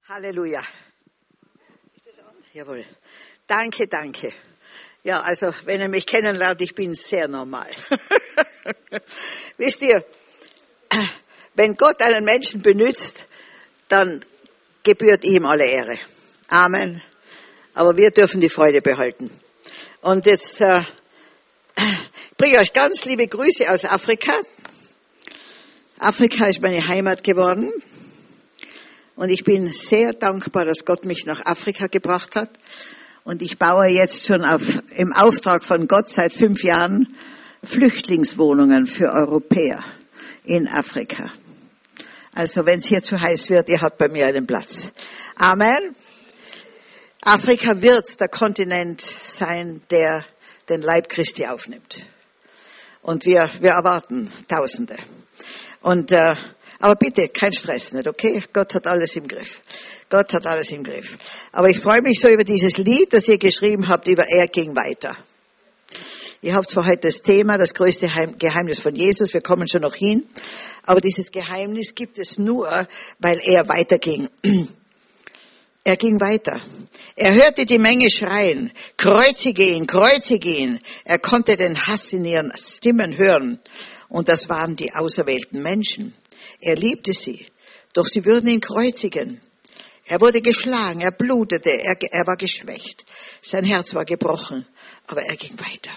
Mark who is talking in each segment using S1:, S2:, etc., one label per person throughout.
S1: Halleluja. Ist das an? Jawohl. Danke, danke. Ja, also, wenn ihr mich kennenlernt, ich bin sehr normal. Wisst ihr, wenn Gott einen Menschen benutzt, dann gebührt ihm alle Ehre. Amen. Aber wir dürfen die Freude behalten. Und jetzt bringe ich euch ganz liebe Grüße aus Afrika. Afrika ist meine Heimat geworden. Und ich bin sehr dankbar, dass Gott mich nach Afrika gebracht hat. Und ich baue jetzt schon im Auftrag von Gott seit 5 Jahren Flüchtlingswohnungen für Europäer in Afrika. Also wenn es hier zu heiß wird, ihr habt bei mir einen Platz. Amen. Afrika wird der Kontinent sein, der den Leib Christi aufnimmt. Und wir erwarten Tausende. Und aber bitte, kein Stress, nicht, okay? Gott hat alles im Griff. Gott hat alles im Griff. Aber ich freue mich so über dieses Lied, das ihr geschrieben habt, über Er ging weiter. Ihr habt zwar heute das Thema, das größte Geheimnis von Jesus, wir kommen schon noch hin, aber dieses Geheimnis gibt es nur, weil er weiterging. Er ging weiter. Er hörte die Menge schreien, kreuzige ihn, kreuzige ihn. Er konnte den Hass in ihren Stimmen hören. Und das waren die auserwählten Menschen. Er liebte sie, doch sie würden ihn kreuzigen. Er wurde geschlagen, er blutete, er war geschwächt. Sein Herz war gebrochen, aber er ging weiter.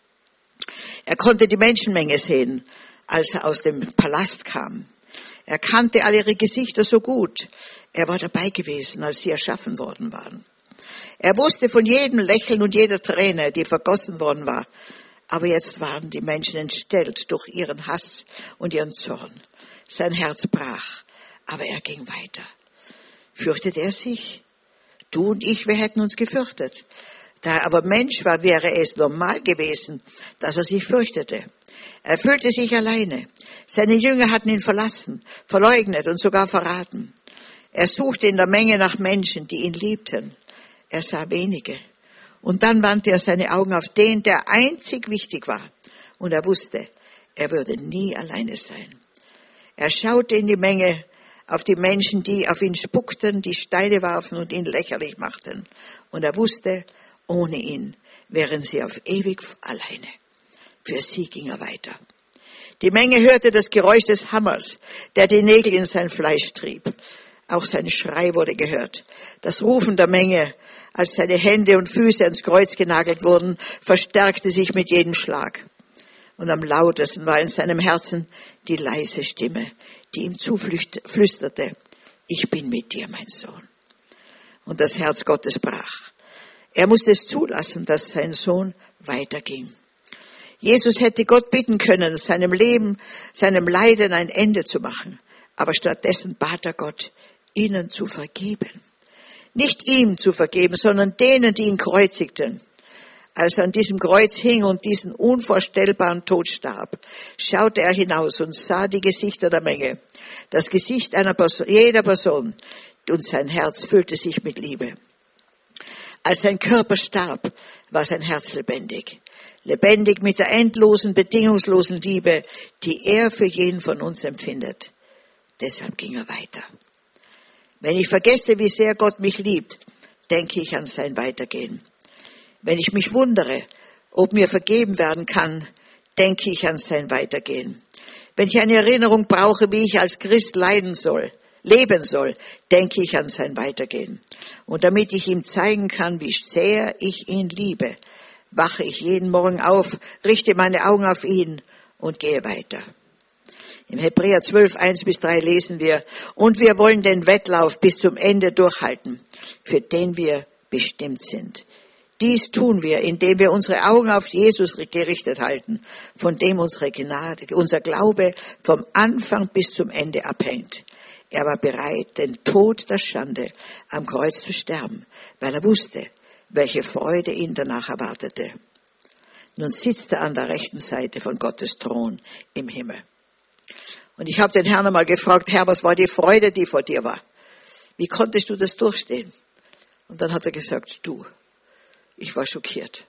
S1: Er konnte die Menschenmenge sehen, als er aus dem Palast kam. Er kannte alle ihre Gesichter so gut. Er war dabei gewesen, als sie erschaffen worden waren. Er wusste von jedem Lächeln und jeder Träne, die vergossen worden war. Aber jetzt waren die Menschen entstellt durch ihren Hass und ihren Zorn. Sein Herz brach, aber er ging weiter. Fürchtete er sich? Du und ich, wir hätten uns gefürchtet. Da er aber Mensch war, wäre es normal gewesen, dass er sich fürchtete. Er fühlte sich alleine. Seine Jünger hatten ihn verlassen, verleugnet und sogar verraten. Er suchte in der Menge nach Menschen, die ihn liebten. Er sah wenige. Und dann wandte er seine Augen auf den, der einzig wichtig war. Und er wusste, er würde nie alleine sein. Er schaute in die Menge, auf die Menschen, die auf ihn spuckten, die Steine warfen und ihn lächerlich machten. Und er wusste, ohne ihn wären sie auf ewig alleine. Für sie ging er weiter. Die Menge hörte das Geräusch des Hammers, der die Nägel in sein Fleisch trieb. Auch sein Schrei wurde gehört. Das Rufen der Menge, als seine Hände und Füße ans Kreuz genagelt wurden, verstärkte sich mit jedem Schlag. Und am lautesten war in seinem Herzen die leise Stimme, die ihm zuflüsterte, ich bin mit dir, mein Sohn. Und das Herz Gottes brach. Er musste es zulassen, dass sein Sohn weiterging. Jesus hätte Gott bitten können, seinem Leben, seinem Leiden ein Ende zu machen. Aber stattdessen bat er Gott, ihnen zu vergeben. Nicht ihm zu vergeben, sondern denen, die ihn kreuzigten. Als er an diesem Kreuz hing und diesen unvorstellbaren Tod starb, schaute er hinaus und sah die Gesichter der Menge, das Gesicht jeder Person, und sein Herz füllte sich mit Liebe. Als sein Körper starb, war sein Herz lebendig. Lebendig mit der endlosen, bedingungslosen Liebe, die er für jeden von uns empfindet. Deshalb ging er weiter. Wenn ich vergesse, wie sehr Gott mich liebt, denke ich an sein Weitergehen. Wenn ich mich wundere, ob mir vergeben werden kann, denke ich an sein Weitergehen. Wenn ich eine Erinnerung brauche, wie ich als Christ leben soll, denke ich an sein Weitergehen. Und damit ich ihm zeigen kann, wie sehr ich ihn liebe, wache ich jeden Morgen auf, richte meine Augen auf ihn und gehe weiter. Im Hebräer 12, 1-3 lesen wir, und wir wollen den Wettlauf bis zum Ende durchhalten, für den wir bestimmt sind. Dies tun wir, indem wir unsere Augen auf Jesus gerichtet halten, von dem unsere Gnade, unser Glaube vom Anfang bis zum Ende abhängt. Er war bereit, den Tod der Schande am Kreuz zu sterben, weil er wusste, welche Freude ihn danach erwartete. Nun sitzt er an der rechten Seite von Gottes Thron im Himmel. Und ich habe den Herrn einmal gefragt, Herr, was war die Freude, die vor dir war? Wie konntest du das durchstehen? Und dann hat er gesagt, du. Ich war schockiert.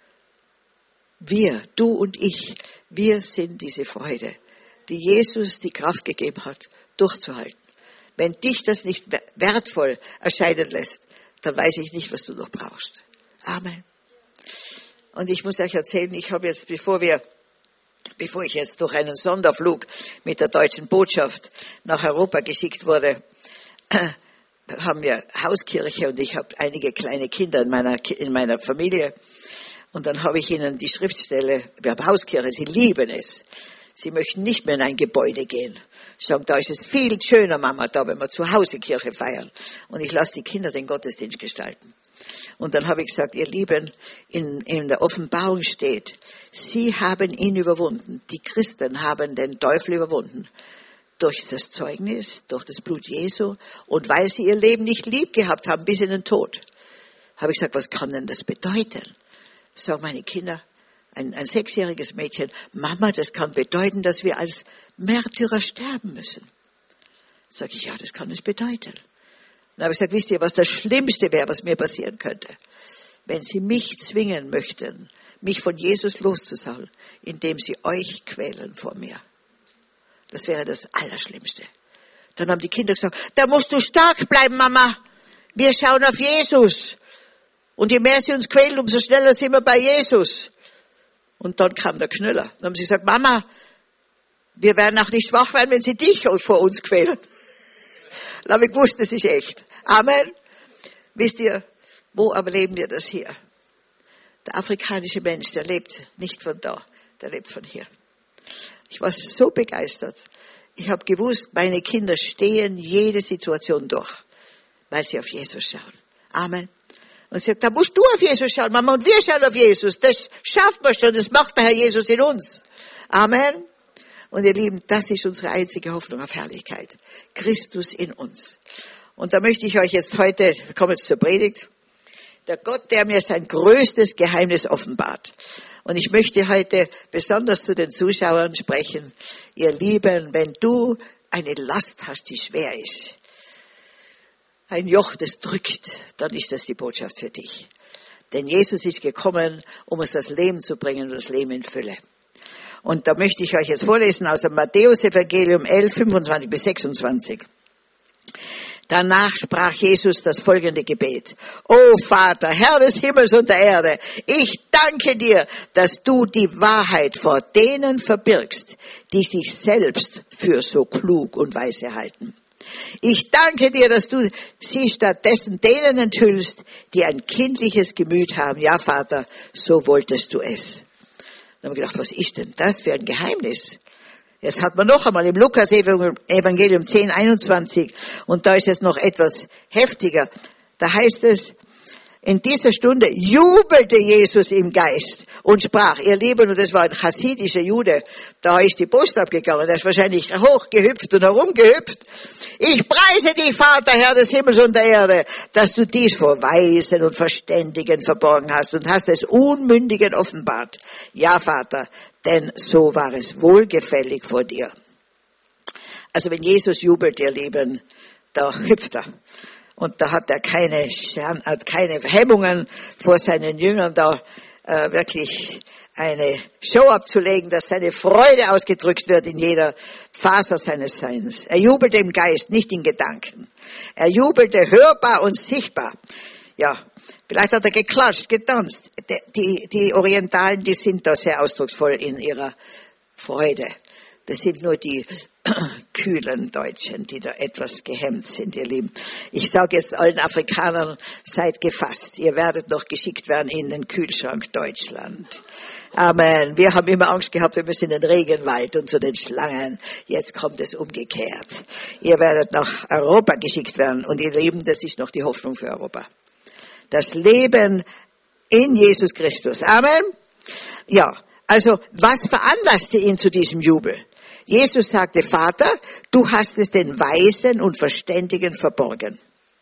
S1: Wir, du und ich, wir sind diese Freude, die Jesus die Kraft gegeben hat, durchzuhalten. Wenn dich das nicht wertvoll erscheinen lässt, dann weiß ich nicht, was du noch brauchst. Amen. Und ich muss euch erzählen, ich habe jetzt, bevor ich jetzt durch einen Sonderflug mit der deutschen Botschaft nach Europa geschickt wurde, haben wir Hauskirche und ich habe einige kleine Kinder in meiner Familie. Und dann habe ich ihnen die Schriftstelle, wir haben Hauskirche, sie lieben es. Sie möchten nicht mehr in ein Gebäude gehen. Sie sagen, da ist es viel schöner, Mama, da, wenn wir zu Hause Kirche feiern. Und ich lasse die Kinder den Gottesdienst gestalten. Und dann habe ich gesagt, ihr Lieben, in der Offenbarung steht, sie haben ihn überwunden. Die Christen haben den Teufel überwunden. Durch das Zeugnis, durch das Blut Jesu und weil sie ihr Leben nicht lieb gehabt haben bis in den Tod. Habe ich gesagt, was kann denn das bedeuten? Sagen meine Kinder, ein 6-jähriges Mädchen, Mama, das kann bedeuten, dass wir als Märtyrer sterben müssen. Sag ich, ja, das kann es bedeuten. Dann habe ich gesagt, wisst ihr, was das Schlimmste wäre, was mir passieren könnte? Wenn sie mich zwingen möchten, mich von Jesus loszusagen, indem sie euch quälen vor mir. Das wäre das Allerschlimmste. Dann haben die Kinder gesagt, da musst du stark bleiben, Mama. Wir schauen auf Jesus. Und je mehr sie uns quälen, umso schneller sind wir bei Jesus. Und dann kam der Knüller. Dann haben sie gesagt, Mama, wir werden auch nicht schwach werden, wenn sie dich vor uns quälen. Dann habe ich gewusst, das ist echt. Amen. Wisst ihr, wo erleben wir das hier? Der afrikanische Mensch, der lebt nicht von da, der lebt von hier. Ich war so begeistert. Ich habe gewusst, meine Kinder stehen jede Situation durch, weil sie auf Jesus schauen. Amen. Und sie sagt, da musst du auf Jesus schauen, Mama, und wir schauen auf Jesus. Das schafft man schon, das macht der Herr Jesus in uns. Amen. Und ihr Lieben, das ist unsere einzige Hoffnung auf Herrlichkeit. Christus in uns. Und da möchte ich euch jetzt heute, wir kommen jetzt zur Predigt, der Gott, der mir sein größtes Geheimnis offenbart. Und ich möchte heute besonders zu den Zuschauern sprechen. Ihr Lieben, wenn du eine Last hast, die schwer ist, ein Joch, das drückt, dann ist das die Botschaft für dich. Denn Jesus ist gekommen, um uns das Leben zu bringen und das Leben in Fülle. Und da möchte ich euch jetzt vorlesen aus dem Matthäus-Evangelium 11, 25 bis 26. Danach sprach Jesus das folgende Gebet. O Vater, Herr des Himmels und der Erde, ich danke dir, dass du die Wahrheit vor denen verbirgst, die sich selbst für so klug und weise halten. Ich danke dir, dass du sie stattdessen denen enthüllst, die ein kindliches Gemüt haben. Ja, Vater, so wolltest du es. Dann haben wir gedacht, was ist denn das für ein Geheimnis? Jetzt hat man noch einmal im Lukas-Evangelium 10, 21, und da ist es noch etwas heftiger. Da heißt es, in dieser Stunde jubelte Jesus im Geist und sprach, ihr Lieben, und das war ein chassidischer Jude, da ist die Post abgegangen, der ist wahrscheinlich hochgehüpft und herumgehüpft. Ich preise dich, Vater, Herr des Himmels und der Erde, dass du dies vor Weisen und Verständigen verborgen hast und hast es Unmündigen offenbart. Ja, Vater, denn so war es wohlgefällig vor dir. Also wenn Jesus jubelt, ihr Lieben, da hüpft er. Und da hat er keine Hemmungen vor seinen Jüngern, da wirklich eine Show abzulegen, dass seine Freude ausgedrückt wird in jeder Faser seines Seins. Er jubelte im Geist, nicht in Gedanken. Er jubelte hörbar und sichtbar. Ja, vielleicht hat er geklatscht, getanzt. Die Orientalen, die sind da sehr ausdrucksvoll in ihrer Freude. Das sind nur die kühlen Deutschen, die da etwas gehemmt sind, ihr Lieben. Ich sage jetzt allen Afrikanern, seid gefasst. Ihr werdet noch geschickt werden in den Kühlschrank Deutschland. Amen. Wir haben immer Angst gehabt, wir müssen in den Regenwald und zu den Schlangen. Jetzt kommt es umgekehrt. Ihr werdet nach Europa geschickt werden. Und ihr Lieben, das ist noch die Hoffnung für Europa. Das Leben in Jesus Christus. Amen. Ja, also was veranlasste ihn zu diesem Jubel? Jesus sagte, Vater, du hast es den Weisen und Verständigen verborgen.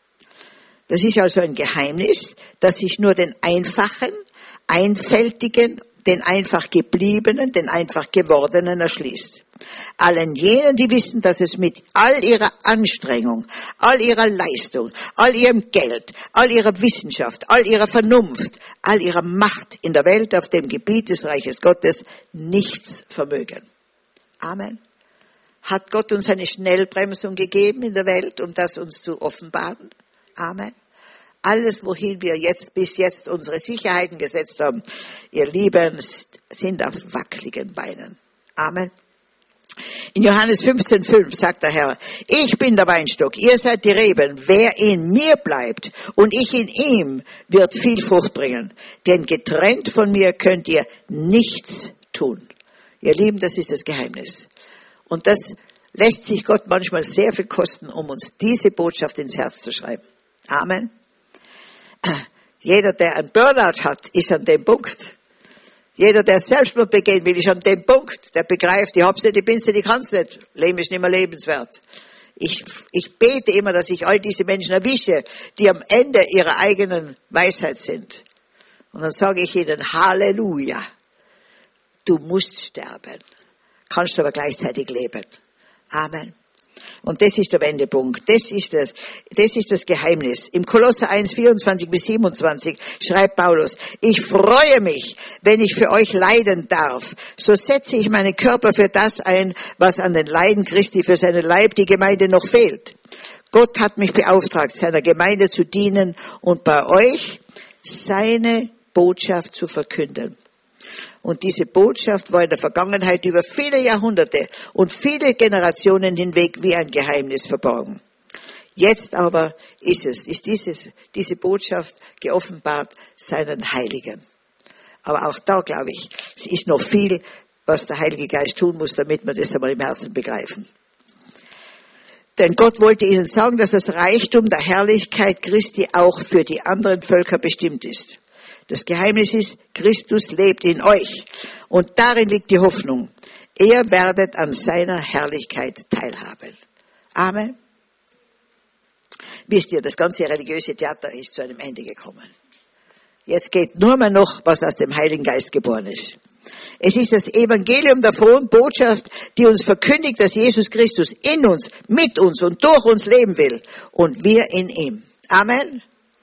S1: Das ist also ein Geheimnis, das sich nur den Einfachen, Einfältigen, den einfach Gebliebenen, den einfach Gewordenen erschließt. Allen jenen, die wissen, dass es mit all ihrer Anstrengung, all ihrer Leistung, all ihrem Geld, all ihrer Wissenschaft, all ihrer Vernunft, all ihrer Macht in der Welt auf dem Gebiet des Reiches Gottes nichts vermögen. Amen. Hat Gott uns eine Schnellbremsung gegeben in der Welt, um das uns zu offenbaren? Amen. Alles, wohin wir bis jetzt unsere Sicherheiten gesetzt haben, ihr Lieben, sind auf wackeligen Beinen. Amen. In Johannes 15,5 sagt der Herr, ich bin der Weinstock, ihr seid die Reben. Wer in mir bleibt und ich in ihm, wird viel Frucht bringen. Denn getrennt von mir könnt ihr nichts tun. Ihr Lieben, das ist das Geheimnis. Und das lässt sich Gott manchmal sehr viel kosten, um uns diese Botschaft ins Herz zu schreiben. Amen. Jeder, der einen Burnout hat, ist an dem Punkt. Jeder, der Selbstmord begehen will, ist an dem Punkt, der begreift, ich hab's nicht, ich bin's nicht, ich kann's nicht. Leben ist nicht mehr lebenswert. Ich bete immer, dass ich all diese Menschen erwische, die am Ende ihrer eigenen Weisheit sind. Und dann sage ich ihnen, Halleluja. Du musst sterben, kannst aber gleichzeitig leben. Amen. Und das ist der Wendepunkt. Das ist das Geheimnis. Im Kolosser 1, 24 bis 27 schreibt Paulus, ich freue mich, wenn ich für euch leiden darf. So setze ich meinen Körper für das ein, was an den Leiden Christi für seinen Leib, die Gemeinde, noch fehlt. Gott hat mich beauftragt, seiner Gemeinde zu dienen und bei euch seine Botschaft zu verkünden. Und diese Botschaft war in der Vergangenheit über viele Jahrhunderte und viele Generationen hinweg wie ein Geheimnis verborgen. Jetzt aber ist diese Botschaft geoffenbart seinen Heiligen. Aber auch da, glaube ich, es ist noch viel, was der Heilige Geist tun muss, damit wir das einmal im Herzen begreifen. Denn Gott wollte ihnen sagen, dass das Reichtum der Herrlichkeit Christi auch für die anderen Völker bestimmt ist. Das Geheimnis ist, Christus lebt in euch. Und darin liegt die Hoffnung. Ihr werdet an seiner Herrlichkeit teilhaben. Amen. Wisst ihr, das ganze religiöse Theater ist zu einem Ende gekommen. Jetzt geht nur mehr noch, was aus dem Heiligen Geist geboren ist. Es ist das Evangelium der frohen Botschaft, die uns verkündigt, dass Jesus Christus in uns, mit uns und durch uns leben will. Und wir in ihm. Amen.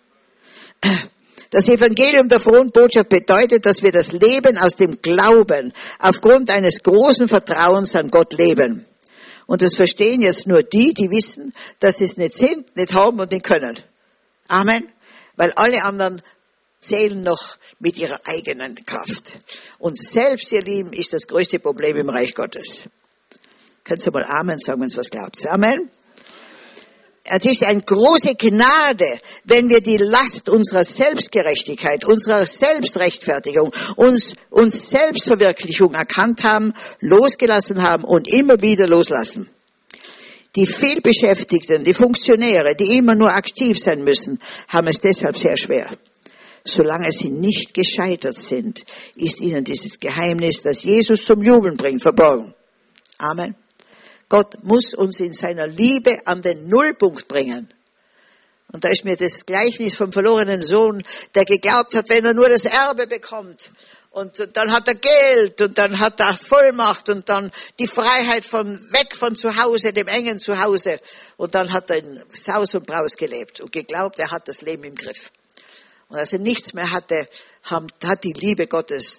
S1: Das Evangelium der frohen Botschaft bedeutet, dass wir das Leben aus dem Glauben aufgrund eines großen Vertrauens an Gott leben. Und das verstehen jetzt nur die wissen, dass sie es nicht sind, nicht haben und nicht können. Amen. Weil alle anderen zählen noch mit ihrer eigenen Kraft. Und selbst, ihr Lieben, ist das größte Problem im Reich Gottes. Könnt ihr mal Amen sagen, wenn ihr was glaubt. Amen. Es ist eine große Gnade, wenn wir die Last unserer Selbstgerechtigkeit, unserer Selbstrechtfertigung, uns Selbstverwirklichung erkannt haben, losgelassen haben und immer wieder loslassen. Die Vielbeschäftigten, die Funktionäre, die immer nur aktiv sein müssen, haben es deshalb sehr schwer. Solange sie nicht gescheitert sind, ist ihnen dieses Geheimnis, das Jesus zum Jubeln bringt, verborgen. Amen. Gott muss uns in seiner Liebe an den Nullpunkt bringen. Und da ist mir das Gleichnis vom verlorenen Sohn, der geglaubt hat, wenn er nur das Erbe bekommt. Und dann hat er Geld und dann hat er Vollmacht und dann die Freiheit weg von zu Hause, dem engen Zuhause. Und dann hat er in Saus und Braus gelebt und geglaubt, er hat das Leben im Griff. Und als er nichts mehr hatte, hat die Liebe Gottes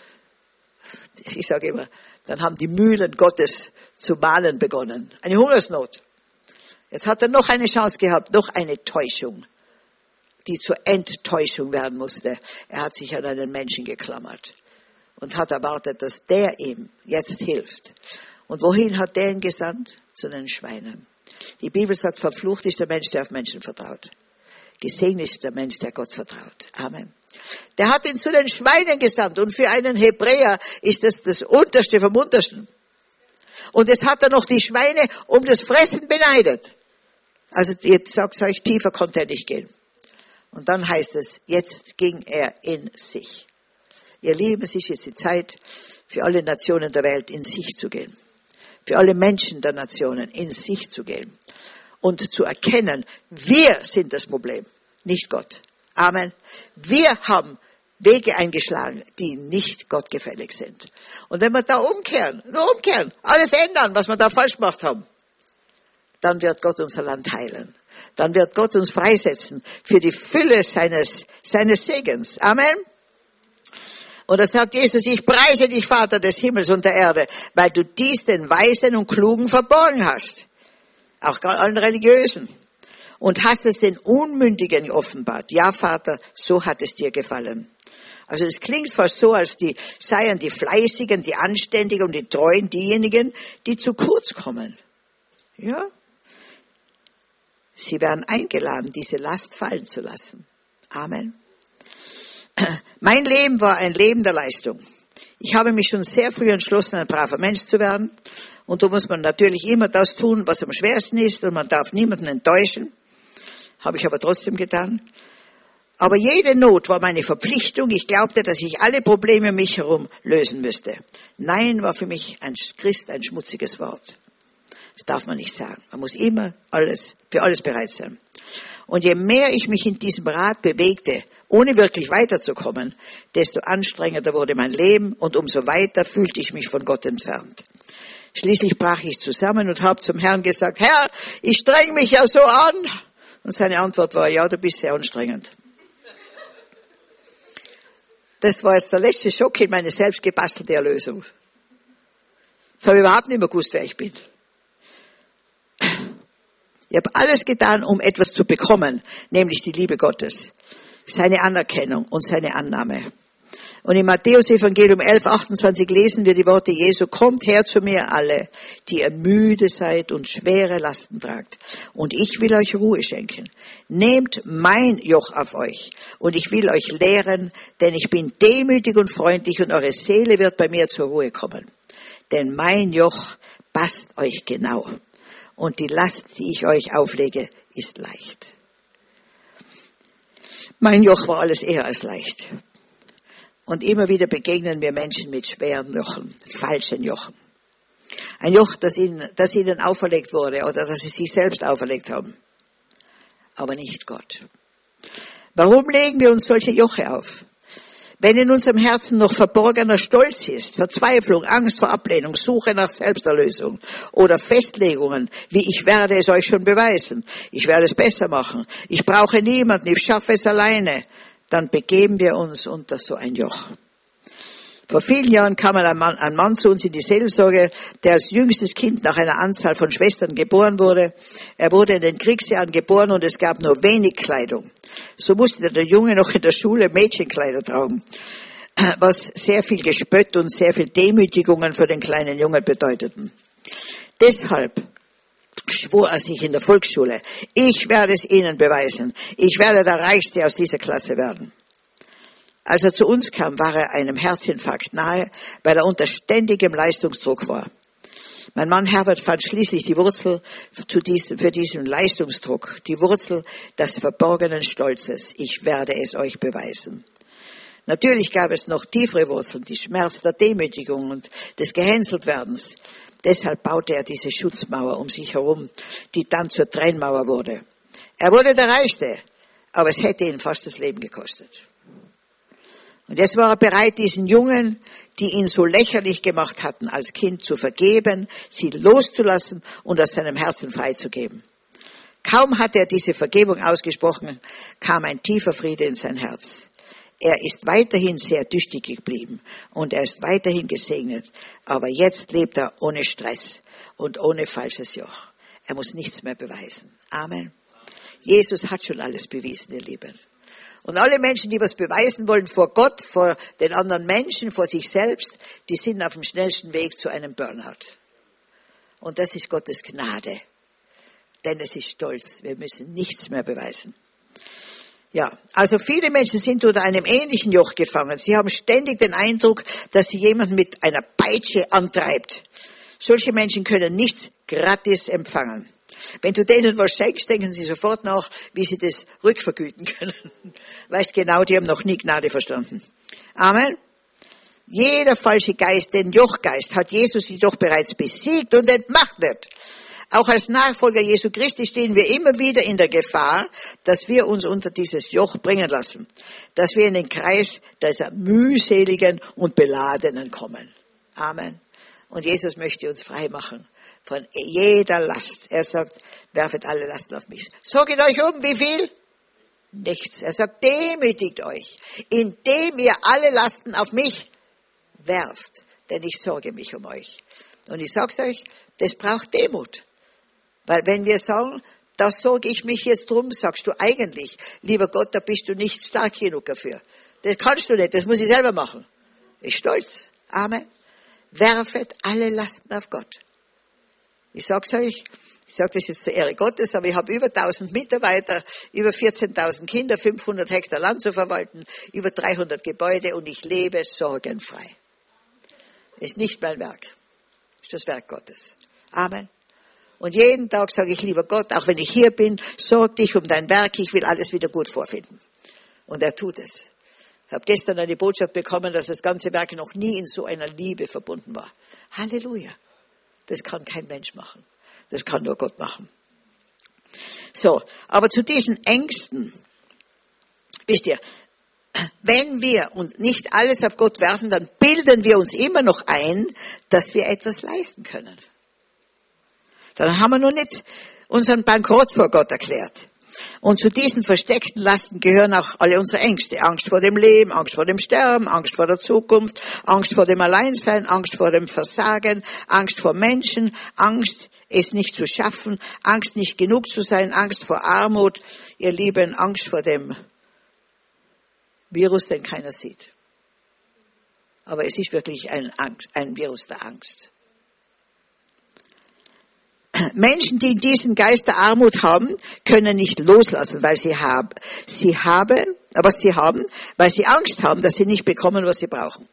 S1: ich sage immer, dann haben die Mühlen Gottes zu mahlen begonnen. Eine Hungersnot. Jetzt hat er noch eine Chance gehabt, noch eine Täuschung, die zur Enttäuschung werden musste. Er hat sich an einen Menschen geklammert und hat erwartet, dass der ihm jetzt hilft. Und wohin hat der ihn gesandt? Zu den Schweinen. Die Bibel sagt, verflucht ist der Mensch, der auf Menschen vertraut. Gesegnet ist der Mensch, der Gott vertraut. Amen. Der hat ihn zu den Schweinen gesandt. Und für einen Hebräer ist das Unterste vom Untersten. Und jetzt hat er noch die Schweine um das Fressen beneidet. Also jetzt sag's euch, tiefer konnte er nicht gehen. Und dann heißt es, jetzt ging er in sich. Ihr Lieben, es ist jetzt die Zeit, für alle Nationen der Welt in sich zu gehen. Für alle Menschen der Nationen in sich zu gehen. Und zu erkennen, wir sind das Problem, nicht Gott. Amen. Wir haben Wege eingeschlagen, die nicht gottgefällig sind. Und wenn wir da umkehren, alles ändern, was wir da falsch gemacht haben, dann wird Gott unser Land heilen. Dann wird Gott uns freisetzen für die Fülle seines Segens. Amen. Und da sagt Jesus, ich preise dich, Vater des Himmels und der Erde, weil du dies den Weisen und Klugen verborgen hast. Auch allen Religiösen. Und hast es den Unmündigen offenbart. Ja, Vater, so hat es dir gefallen. Also es klingt fast so, als seien die Fleißigen, die Anständigen und die Treuen diejenigen, die zu kurz kommen. Ja? Sie werden eingeladen, diese Last fallen zu lassen. Amen. Mein Leben war ein Leben der Leistung. Ich habe mich schon sehr früh entschlossen, ein braver Mensch zu werden. Und da muss man natürlich immer das tun, was am schwersten ist. Und man darf niemanden enttäuschen. Habe ich aber trotzdem getan. Aber jede Not war meine Verpflichtung. Ich glaubte, dass ich alle Probleme um mich herum lösen müsste. Nein war für mich ein Christ ein schmutziges Wort. Das darf man nicht sagen. Man muss immer für alles bereit sein. Und je mehr ich mich in diesem Rad bewegte, ohne wirklich weiterzukommen, desto anstrengender wurde mein Leben und umso weiter fühlte ich mich von Gott entfernt. Schließlich brach ich zusammen und habe zum Herrn gesagt, Herr, ich streng mich ja so an. Und seine Antwort war, ja, du bist sehr anstrengend. Das war jetzt der letzte Schock in meine selbst gebastelte Erlösung. Jetzt habe ich überhaupt nicht mehr gewusst, wer ich bin. Ich habe alles getan, um etwas zu bekommen, nämlich die Liebe Gottes, seine Anerkennung und seine Annahme. Und im Matthäus-Evangelium 11,28 lesen wir die Worte Jesu, kommt her zu mir alle, die ihr müde seid und schwere Lasten tragt. Und ich will euch Ruhe schenken. Nehmt mein Joch auf euch und ich will euch lehren, denn ich bin demütig und freundlich und eure Seele wird bei mir zur Ruhe kommen. Denn mein Joch passt euch genau. Und die Last, die ich euch auflege, ist leicht. Mein Joch war alles eher als leicht. Und immer wieder begegnen wir Menschen mit schweren Jochen, falschen Jochen. Ein Joch, das ihnen auferlegt wurde oder das sie sich selbst auferlegt haben. Aber nicht Gott. Warum legen wir uns solche Joche auf? Wenn in unserem Herzen noch verborgener Stolz ist, Verzweiflung, Angst vor Ablehnung, Suche nach Selbsterlösung oder Festlegungen, wie ich werde es euch schon beweisen, ich werde es besser machen, ich brauche niemanden, ich schaffe es alleine, dann begeben wir uns unter so ein Joch. Vor vielen Jahren kam ein Mann zu uns in die Seelsorge, der als jüngstes Kind nach einer Anzahl von Schwestern geboren wurde. Er wurde in den Kriegsjahren geboren und es gab nur wenig Kleidung. So musste der Junge noch in der Schule Mädchenkleider tragen, was sehr viel Gespött und sehr viel Demütigungen für den kleinen Jungen bedeuteten. Deshalb schwor er sich in der Volksschule, ich werde es ihnen beweisen, ich werde der Reichste aus dieser Klasse werden. Als er zu uns kam, war er einem Herzinfarkt nahe, weil er unter ständigem Leistungsdruck war. Mein Mann Herbert fand schließlich die Wurzel für diesen Leistungsdruck, die Wurzel des verborgenen Stolzes. Ich werde es euch beweisen. Natürlich gab es noch tiefere Wurzeln, die Schmerz der Demütigung und des Gehänseltwerdens. Deshalb baute er diese Schutzmauer um sich herum, die dann zur Trennmauer wurde. Er wurde der Reichste, aber es hätte ihn fast das Leben gekostet. Und jetzt war er bereit, diesen Jungen, die ihn so lächerlich gemacht hatten, als Kind zu vergeben, sie loszulassen und aus seinem Herzen freizugeben. Kaum hatte er diese Vergebung ausgesprochen, kam ein tiefer Friede in sein Herz. Er ist weiterhin sehr tüchtig geblieben und er ist weiterhin gesegnet, aber jetzt lebt er ohne Stress und ohne falsches Joch. Er muss nichts mehr beweisen. Amen. Jesus hat schon alles bewiesen, ihr Lieben. Und alle Menschen, die was beweisen wollen vor Gott, vor den anderen Menschen, vor sich selbst, die sind auf dem schnellsten Weg zu einem Burnout. Und das ist Gottes Gnade. Denn es ist Stolz. Wir müssen nichts mehr beweisen. Ja, also viele Menschen sind unter einem ähnlichen Joch gefangen. Sie haben ständig den Eindruck, dass sie jemanden mit einer Peitsche antreibt. Solche Menschen können nichts gratis empfangen. Wenn du denen was schenkst, denken sie sofort nach, wie sie das rückvergüten können. Weißt genau, die haben noch nie Gnade verstanden. Amen. Jeder falsche Geist, den Jochgeist, hat Jesus jedoch bereits besiegt und entmachtet. Auch als Nachfolger Jesu Christi stehen wir immer wieder in der Gefahr, dass wir uns unter dieses Joch bringen lassen. Dass wir in den Kreis dieser mühseligen und Beladenen kommen. Amen. Und Jesus möchte uns frei machen von jeder Last. Er sagt, werfet alle Lasten auf mich. Sorget euch um, wie viel? Nichts. Er sagt, demütigt euch, indem ihr alle Lasten auf mich werft, denn ich sorge mich um euch. Und ich sag's euch, das braucht Demut. Weil wenn wir sagen, da sorge ich mich jetzt drum, sagst du eigentlich, lieber Gott, da bist du nicht stark genug dafür. Das kannst du nicht, das muss ich selber machen. Ist stolz. Amen. Werfet alle Lasten auf Gott. Ich sag's euch, ich sage das jetzt zur Ehre Gottes, aber ich habe über 1000 Mitarbeiter, über 14.000 Kinder, 500 Hektar Land zu verwalten, über 300 Gebäude und ich lebe sorgenfrei. Ist nicht mein Werk, ist das Werk Gottes. Amen. Und jeden Tag sage ich, lieber Gott, auch wenn ich hier bin, sorg dich um dein Werk, ich will alles wieder gut vorfinden. Und er tut es. Ich habe gestern eine Botschaft bekommen, dass das ganze Werk noch nie in so einer Liebe verbunden war. Halleluja. Das kann kein Mensch machen. Das kann nur Gott machen. So, aber zu diesen Ängsten, wisst ihr, wenn wir uns nicht alles auf Gott werfen, dann bilden wir uns immer noch ein, dass wir etwas leisten können. Dann haben wir noch nicht unseren Bankrott vor Gott erklärt. Und zu diesen versteckten Lasten gehören auch alle unsere Ängste. Angst vor dem Leben, Angst vor dem Sterben, Angst vor der Zukunft, Angst vor dem Alleinsein, Angst vor dem Versagen, Angst vor Menschen, Angst, es nicht zu schaffen, Angst, nicht genug zu sein, Angst vor Armut, ihr Lieben, Angst vor dem Virus, den keiner sieht. Aber es ist wirklich ein Virus der Angst. Menschen, die diesen Geist der Armut haben, können nicht loslassen, weil sie haben, weil sie Angst haben, dass sie nicht bekommen, was sie brauchen.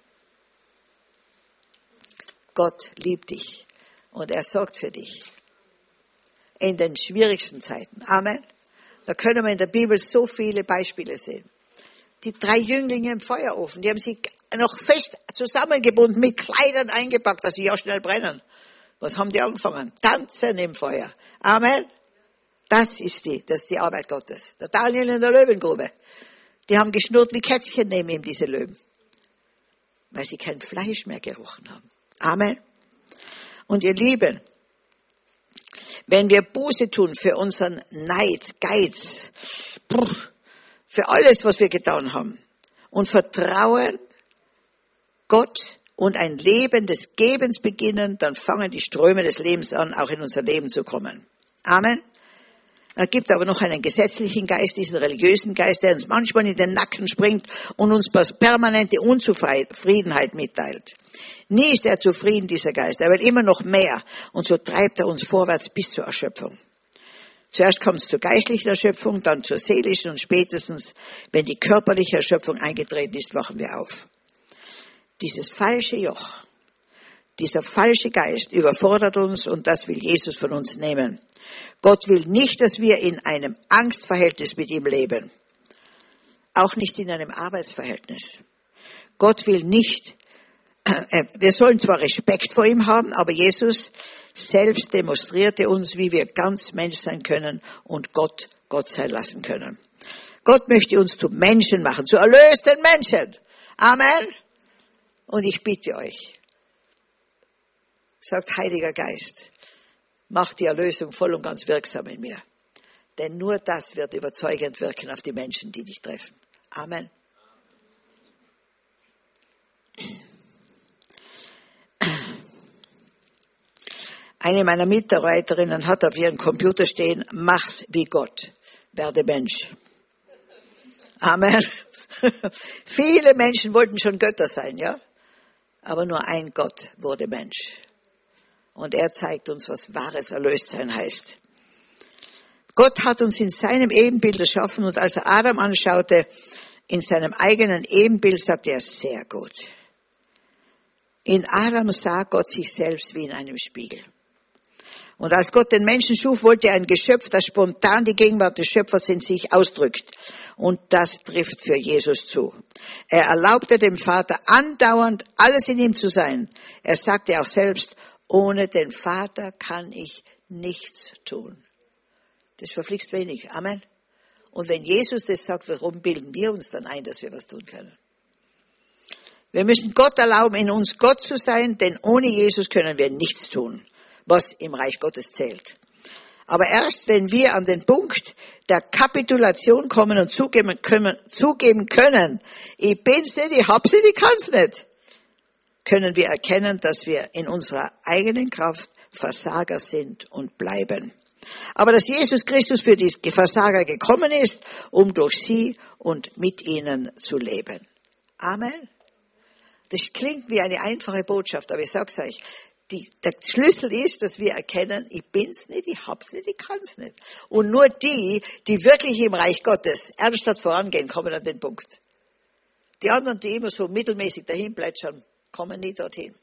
S1: Gott liebt dich und er sorgt für dich. In den schwierigsten Zeiten. Amen. Da können wir in der Bibel so viele Beispiele sehen. Die 3 Jünglinge im Feuerofen, die haben sich noch fest zusammengebunden, mit Kleidern eingepackt, dass sie ja schnell brennen. Was haben die angefangen? Tanzen im Feuer. Amen. Das ist die Arbeit Gottes. Der Daniel in der Löwengrube. Die haben geschnurrt wie Kätzchen neben ihm, diese Löwen. Weil sie kein Fleisch mehr gerochen haben. Amen. Und ihr Lieben, wenn wir Buße tun für unseren Neid, Geiz, für alles, was wir getan haben und vertrauen Gott und ein Leben des Gebens beginnen, dann fangen die Ströme des Lebens an, auch in unser Leben zu kommen. Amen. Es gibt aber noch einen gesetzlichen Geist, diesen religiösen Geist, der uns manchmal in den Nacken springt und uns permanente Unzufriedenheit mitteilt. Nie ist er zufrieden, dieser Geist. Er will immer noch mehr. Und so treibt er uns vorwärts bis zur Erschöpfung. Zuerst kommt es zur geistlichen Erschöpfung, dann zur seelischen und spätestens, wenn die körperliche Erschöpfung eingetreten ist, wachen wir auf. Dieses falsche Joch, dieser falsche Geist überfordert uns und das will Jesus von uns nehmen. Gott will nicht, dass wir in einem Angstverhältnis mit ihm leben. Auch nicht in einem Arbeitsverhältnis. Gott will nicht, wir sollen zwar Respekt vor ihm haben, aber Jesus selbst demonstrierte uns, wie wir ganz Mensch sein können und Gott sein lassen können. Gott möchte uns zu Menschen machen, zu erlösten Menschen. Amen. Und ich bitte euch, sagt Heiliger Geist, mach die Erlösung voll und ganz wirksam in mir. Denn nur das wird überzeugend wirken auf die Menschen, die dich treffen. Amen. Eine meiner Mitarbeiterinnen hat auf ihrem Computer stehen, mach's wie Gott, werde Mensch. Amen. Viele Menschen wollten schon Götter sein, ja? Aber nur ein Gott wurde Mensch. Und er zeigt uns, was wahres Erlöstsein heißt. Gott hat uns in seinem Ebenbild erschaffen und als er Adam anschaute, in seinem eigenen Ebenbild, sagte er, sehr gut. In Adam sah Gott sich selbst wie in einem Spiegel. Und als Gott den Menschen schuf, wollte er ein Geschöpf, das spontan die Gegenwart des Schöpfers in sich ausdrückt. Und das trifft für Jesus zu. Er erlaubte dem Vater andauernd alles in ihm zu sein. Er sagte auch selbst, ohne den Vater kann ich nichts tun. Das verflixt wenig. Amen. Und wenn Jesus das sagt, warum bilden wir uns dann ein, dass wir was tun können? Wir müssen Gott erlauben, in uns Gott zu sein, denn ohne Jesus können wir nichts tun, was im Reich Gottes zählt. Aber erst wenn wir an den Punkt der Kapitulation kommen und zugeben können, ich bin's nicht, ich hab's nicht, ich kann's nicht, können wir erkennen, dass wir in unserer eigenen Kraft Versager sind und bleiben. Aber dass Jesus Christus für die Versager gekommen ist, um durch sie und mit ihnen zu leben. Amen. Das klingt wie eine einfache Botschaft, aber ich sag's euch, der Schlüssel ist, dass wir erkennen, ich bin's nicht, ich hab's nicht, ich kann's nicht. Und nur die wirklich im Reich Gottes ernsthaft vorangehen, kommen an den Punkt. Die anderen, die immer so mittelmäßig dahin plätschern, kommen nie dorthin.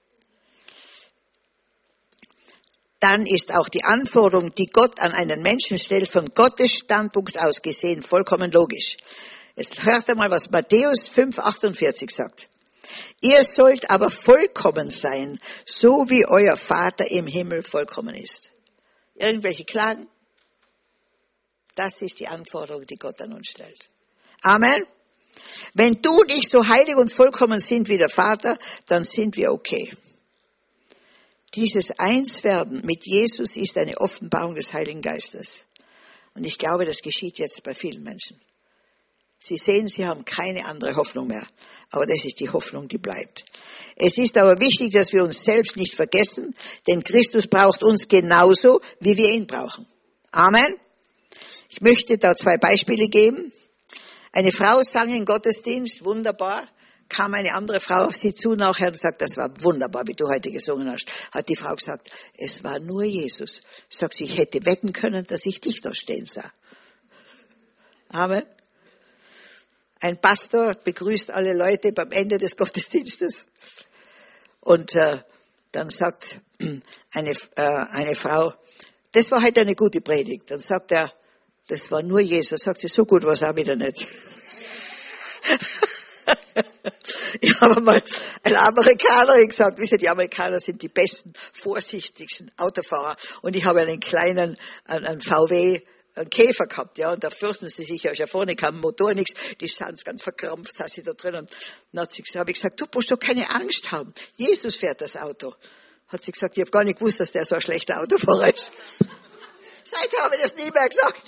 S1: Dann ist auch die Anforderung, die Gott an einen Menschen stellt, von Gottes Standpunkt aus gesehen vollkommen logisch. Jetzt hört einmal, was Matthäus 5,48 sagt. Ihr sollt aber vollkommen sein, so wie euer Vater im Himmel vollkommen ist. Irgendwelche Klagen? Das ist die Anforderung, die Gott an uns stellt. Amen. Wenn du und ich so heilig und vollkommen sind wie der Vater, dann sind wir okay. Dieses Einswerden mit Jesus ist eine Offenbarung des Heiligen Geistes. Und ich glaube, das geschieht jetzt bei vielen Menschen. Sie sehen, sie haben keine andere Hoffnung mehr. Aber das ist die Hoffnung, die bleibt. Es ist aber wichtig, dass wir uns selbst nicht vergessen, denn Christus braucht uns genauso, wie wir ihn brauchen. Amen. Ich möchte da 2 Beispiele geben. Eine Frau sang im Gottesdienst, wunderbar. Kam eine andere Frau auf sie zu nachher und sagt, das war wunderbar, wie du heute gesungen hast. Hat die Frau gesagt, es war nur Jesus. Sagt sie, ich hätte wetten können, dass ich dich da stehen sah. Amen. Ein Pastor begrüßt alle Leute beim Ende des Gottesdienstes. Und dann sagt eine Frau, das war heute eine gute Predigt. Dann sagt er, das war nur Jesus. Sagt sie, so gut war es auch wieder nicht. Ich habe mal einen Amerikaner gesagt, wisst ihr, die Amerikaner sind die besten, vorsichtigsten Autofahrer. Und ich habe einen kleinen, einen VW, einen Käfer gehabt, ja, und da fürchten sie sich ja vorne kein Motor, nichts, die sind ganz verkrampft, saß sie da drin, und dann habe ich gesagt, du musst doch keine Angst haben, Jesus fährt das Auto. Hat sie gesagt, ich habe gar nicht gewusst, dass der so ein schlechter Autofahrer ist. Seither habe ich das nie mehr gesagt.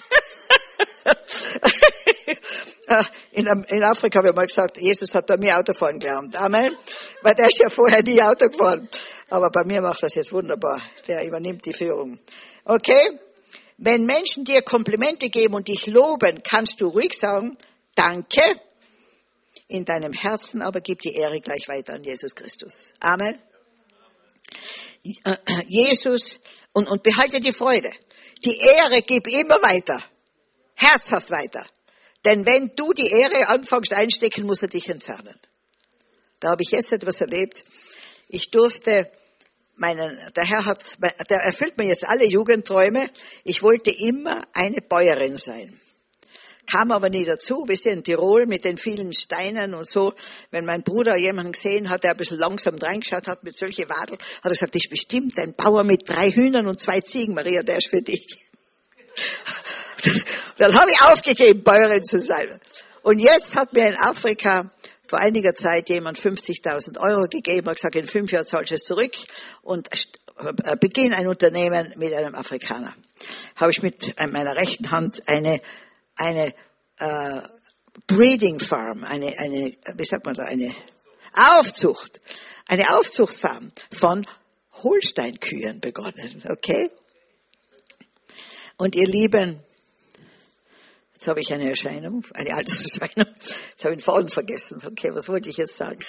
S1: In Afrika habe ich mal gesagt, Jesus hat bei mir Autofahren gelernt. Amen. Weil der ist ja vorher nie Auto gefahren. Aber bei mir macht das jetzt wunderbar. Der übernimmt die Führung. Okay? Wenn Menschen dir Komplimente geben und dich loben, kannst du ruhig sagen, danke. In deinem Herzen aber gib die Ehre gleich weiter an Jesus Christus. Amen. Jesus, und behalte die Freude. Die Ehre gib immer weiter. Herzhaft weiter. Denn wenn du die Ehre anfängst einstecken, muss er dich entfernen. Da habe ich jetzt etwas erlebt. Ich durfte der erfüllt mir jetzt alle Jugendträume. Ich wollte immer eine Bäuerin sein. Kam aber nie dazu. Wisst ihr, in Tirol mit den vielen Steinen und so. Wenn mein Bruder jemanden gesehen hat, der ein bisschen langsam reingeschaut hat mit solchen Wadel, hat er gesagt, das ist bestimmt ein Bauer mit 3 Hühnern und 2 Ziegen. Maria, der ist für dich. Dann habe ich aufgegeben, Bäuerin zu sein. Und jetzt hat mir in Afrika vor einiger Zeit jemand 50.000 € gegeben, hat gesagt, in 5 Jahren zahlst du es zurück und beginn ein Unternehmen mit einem Afrikaner. Habe ich mit meiner rechten Hand eine Breeding Farm, wie sagt man da, eine Aufzuchtfarm von Holsteinkühen begonnen, okay? Und ihr Lieben, jetzt habe ich eine Erscheinung, eine Alterserscheinung. Jetzt habe ich den Faden vergessen. Okay, was wollte ich jetzt sagen?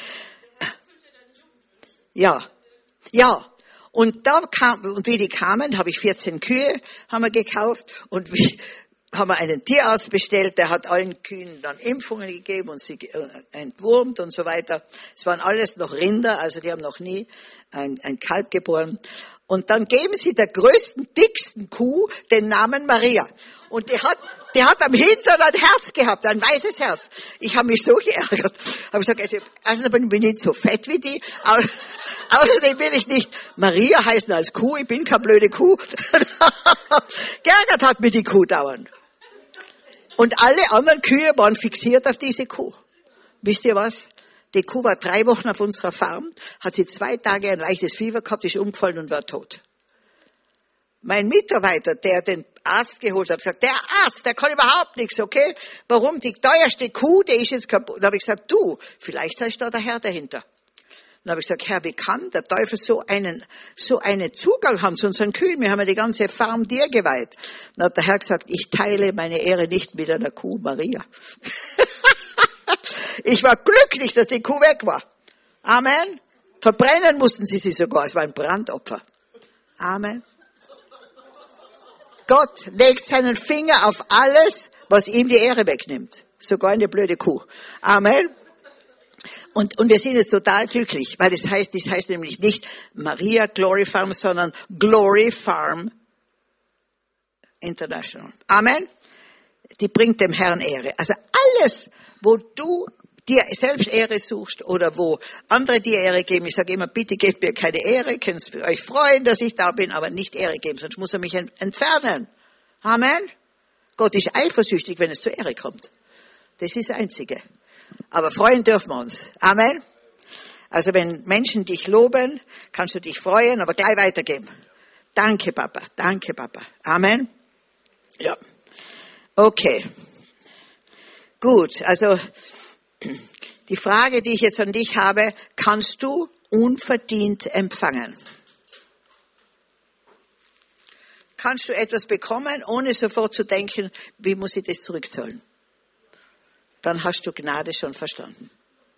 S1: Ja. Und wie die kamen, habe ich 14 Kühe, haben wir gekauft, und haben wir einen Tierarzt bestellt, der hat allen Kühen dann Impfungen gegeben und sie entwurmt und so weiter. Es waren alles noch Rinder, also die haben noch nie ein Kalb geboren. Und dann geben sie der größten, dicksten Kuh den Namen Maria. Und die hat am Hintern ein Herz gehabt, ein weißes Herz. Ich habe mich so geärgert. Habe gesagt, also bin ich nicht so fett wie die. Außerdem will ich nicht Maria heißen als Kuh. Ich bin keine blöde Kuh. Geärgert hat mich die Kuh dauernd. Und alle anderen Kühe waren fixiert auf diese Kuh. Wisst ihr was? Die Kuh war 3 Wochen auf unserer Farm, hat sie 2 Tage ein leichtes Fieber gehabt, ist umgefallen und war tot. Mein Mitarbeiter, der den Arzt geholt hat, gesagt, der Arzt, der kann überhaupt nichts, okay? Warum? Die teuerste Kuh, die ist jetzt kaputt. Da habe ich gesagt, du, vielleicht ist da der Herr dahinter. Dann habe ich gesagt, Herr, wie kann der Teufel so einen Zugang haben zu unseren Kühen? Wir haben ja die ganze Farm dir geweiht. Dann hat der Herr gesagt, ich teile meine Ehre nicht mit einer Kuh, Maria. Ich war glücklich, dass die Kuh weg war. Amen. Verbrennen mussten sie sogar. Es war ein Brandopfer. Amen. Gott legt seinen Finger auf alles, was ihm die Ehre wegnimmt. Sogar eine blöde Kuh. Amen. Und wir sind jetzt total glücklich, weil das heißt nämlich nicht Maria Glory Farm, sondern Glory Farm International. Amen. Die bringt dem Herrn Ehre. Also alles, wo du dir selbst Ehre suchst oder wo andere dir Ehre geben. Ich sage immer, bitte gebt mir keine Ehre, könnt euch freuen, dass ich da bin, aber nicht Ehre geben, sonst muss er mich entfernen. Amen. Gott ist eifersüchtig, wenn es zur Ehre kommt. Das ist das Einzige. Aber freuen dürfen wir uns. Amen. Also wenn Menschen dich loben, kannst du dich freuen, aber gleich weitergeben. Danke, Papa. Danke, Papa. Amen. Ja. Okay. Gut, also die Frage, die ich jetzt an dich habe, kannst du unverdient empfangen? Kannst du etwas bekommen, ohne sofort zu denken, wie muss ich das zurückzahlen? Dann hast du Gnade schon verstanden.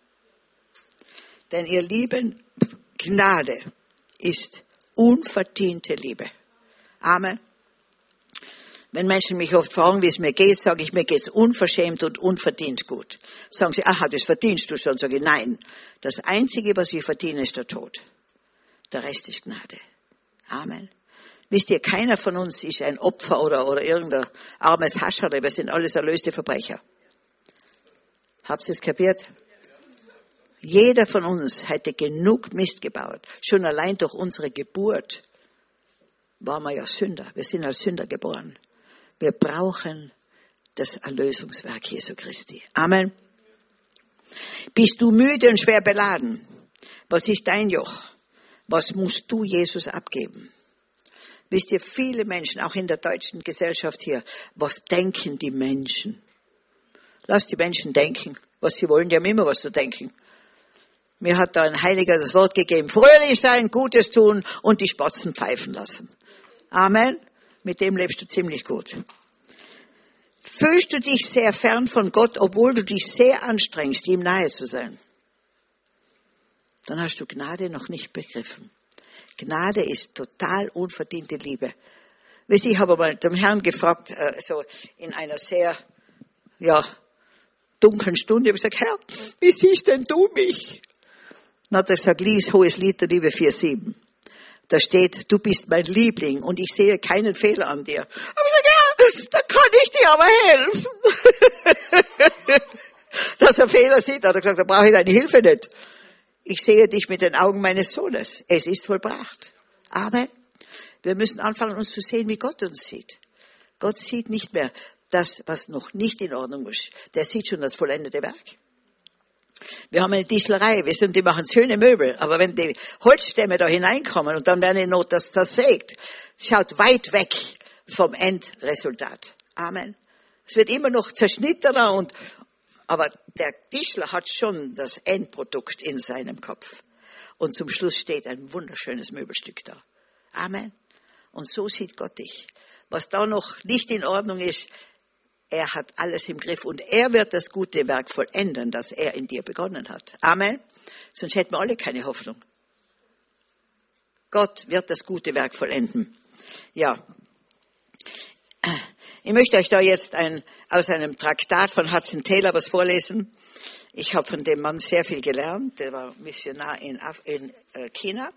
S1: Denn ihr Lieben, Gnade ist unverdiente Liebe. Amen. Wenn Menschen mich oft fragen, wie es mir geht, sage ich, mir geht's unverschämt und unverdient gut. Sagen sie, aha, das verdienst du schon. Sage ich, nein. Das Einzige, was wir verdienen, ist der Tod. Der Rest ist Gnade. Amen. Wisst ihr, keiner von uns ist ein Opfer oder irgendein armes Hascherle. Wir sind alles erlöste Verbrecher. Habt ihr es kapiert? Jeder von uns hätte genug Mist gebaut. Schon allein durch unsere Geburt waren wir ja Sünder. Wir sind als Sünder geboren. Wir brauchen das Erlösungswerk Jesu Christi. Amen. Bist du müde und schwer beladen? Was ist dein Joch? Was musst du Jesus abgeben? Wisst ihr, viele Menschen, auch in der deutschen Gesellschaft hier, was denken die Menschen? Lass die Menschen denken, was sie wollen. Die haben immer was zu denken. Mir hat da ein Heiliger das Wort gegeben, fröhlich sein, Gutes tun und die Spatzen pfeifen lassen. Amen. Mit dem lebst du ziemlich gut. Fühlst du dich sehr fern von Gott, obwohl du dich sehr anstrengst, ihm nahe zu sein? Dann hast du Gnade noch nicht begriffen. Gnade ist total unverdiente Liebe. Wisst ihr, ich habe mal dem Herrn gefragt, so in einer sehr, dunklen Stunde, habe ich gesagt, Herr, wie siehst denn du mich? Dann hat er gesagt, lies Hohes Lied der Liebe 4,7. Da steht, du bist mein Liebling und ich sehe keinen Fehler an dir. Aber ich gesagt, ja, da kann ich dir aber helfen. Dass er Fehler sieht, hat er gesagt, da brauche ich deine Hilfe nicht. Ich sehe dich mit den Augen meines Sohnes. Es ist vollbracht. Amen. Wir müssen anfangen, uns zu sehen, wie Gott uns sieht. Gott sieht nicht mehr das, was noch nicht in Ordnung ist. Der sieht schon das vollendete Werk. Wir haben eine Tischlerei, die machen schöne Möbel, aber wenn die Holzstämme da hineinkommen und dann werden die Not das sägt, schaut weit weg vom Endresultat. Amen. Es wird immer noch zerschnittener aber der Tischler hat schon das Endprodukt in seinem Kopf. Und zum Schluss steht ein wunderschönes Möbelstück da. Amen. Und so sieht Gott dich. Was da noch nicht in Ordnung ist, er hat alles im Griff und er wird das gute Werk vollenden, das er in dir begonnen hat. Amen. Sonst hätten wir alle keine Hoffnung. Gott wird das gute Werk vollenden. Ja. Ich möchte euch da jetzt aus einem Traktat von Hudson Taylor was vorlesen. Ich habe von dem Mann sehr viel gelernt. Der war Missionar in China.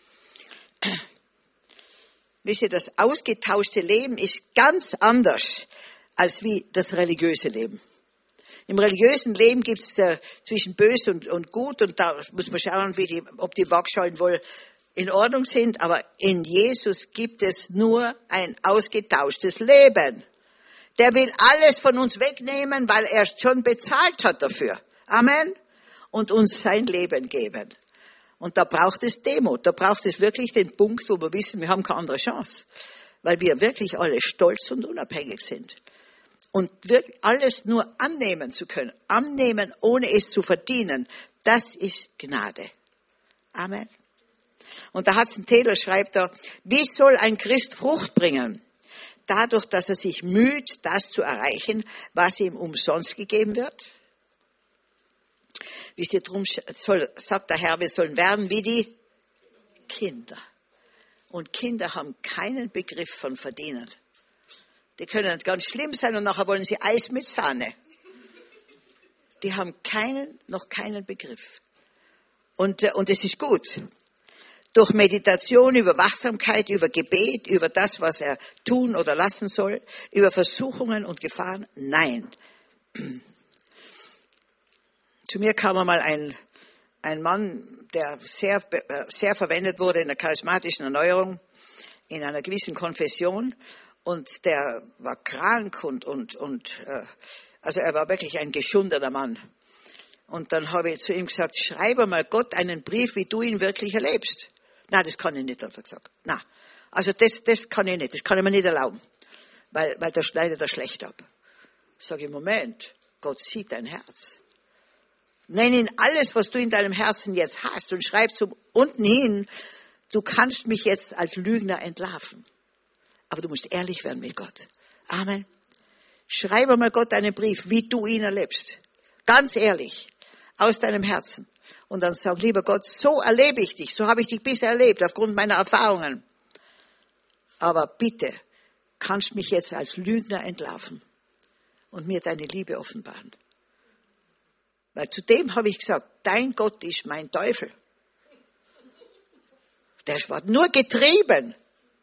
S1: Wisst ihr, das ausgetauschte Leben ist ganz anders als wie das religiöse Leben. Im religiösen Leben gibt es zwischen böse und gut und da muss man schauen, ob die Waagschalen wohl in Ordnung sind, aber in Jesus gibt es nur ein ausgetauschtes Leben. Der will alles von uns wegnehmen, weil er schon bezahlt hat dafür. Amen. Und uns sein Leben geben. Und da braucht es Demut. Da braucht es wirklich den Punkt, wo wir wissen, wir haben keine andere Chance. weil wir wirklich alle stolz und unabhängig sind. Und wirklich alles nur annehmen zu können, annehmen, ohne es zu verdienen, das ist Gnade. Amen. Und der Hudson Taylor schreibt da, wie soll ein Christ Frucht bringen? Dadurch, dass er sich müht, das zu erreichen, was ihm umsonst gegeben wird. Wisst ihr, drum sagt der Herr, wir sollen werden wie die Kinder. Und Kinder haben keinen Begriff von verdienen. Die können ganz schlimm sein und nachher wollen sie Eis mit Sahne. Die haben noch keinen Begriff. Und es ist gut. Durch Meditation, über Wachsamkeit, über Gebet, über das, was er tun oder lassen soll, über Versuchungen und Gefahren, nein. Zu mir kam einmal ein Mann, der sehr verwendet wurde in der charismatischen Erneuerung, in einer gewissen Konfession. Und der war krank also er war wirklich ein geschundener Mann. Und dann habe ich zu ihm gesagt, schreibe mal Gott einen Brief, wie du ihn wirklich erlebst. Na, das kann ich nicht, hat er gesagt. Na, also das kann ich nicht, das kann ich mir nicht erlauben, weil da schneidet er schlecht ab. Sag ich, Moment, Gott sieht dein Herz. Nenn ihn alles, was du in deinem Herzen jetzt hast und schreib zum unten hin, du kannst mich jetzt als Lügner entlarven. Aber du musst ehrlich werden mit Gott. Amen. Schreibe mal Gott einen Brief, wie du ihn erlebst. Ganz ehrlich, aus deinem Herzen. Und dann sag, lieber Gott, so erlebe ich dich, so habe ich dich bisher erlebt, aufgrund meiner Erfahrungen. Aber bitte, kannst mich jetzt als Lügner entlarven und mir deine Liebe offenbaren. Weil zu dem habe ich gesagt, dein Gott ist mein Teufel. Der war nur getrieben.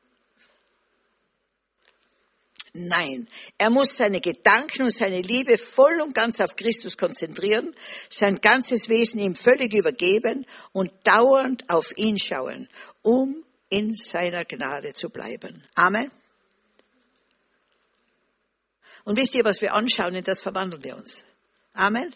S1: Nein, er muss seine Gedanken und seine Liebe voll und ganz auf Christus konzentrieren, sein ganzes Wesen ihm völlig übergeben und dauernd auf ihn schauen, um in seiner Gnade zu bleiben. Amen. Und wisst ihr, was wir anschauen, in das verwandeln wir uns. Amen.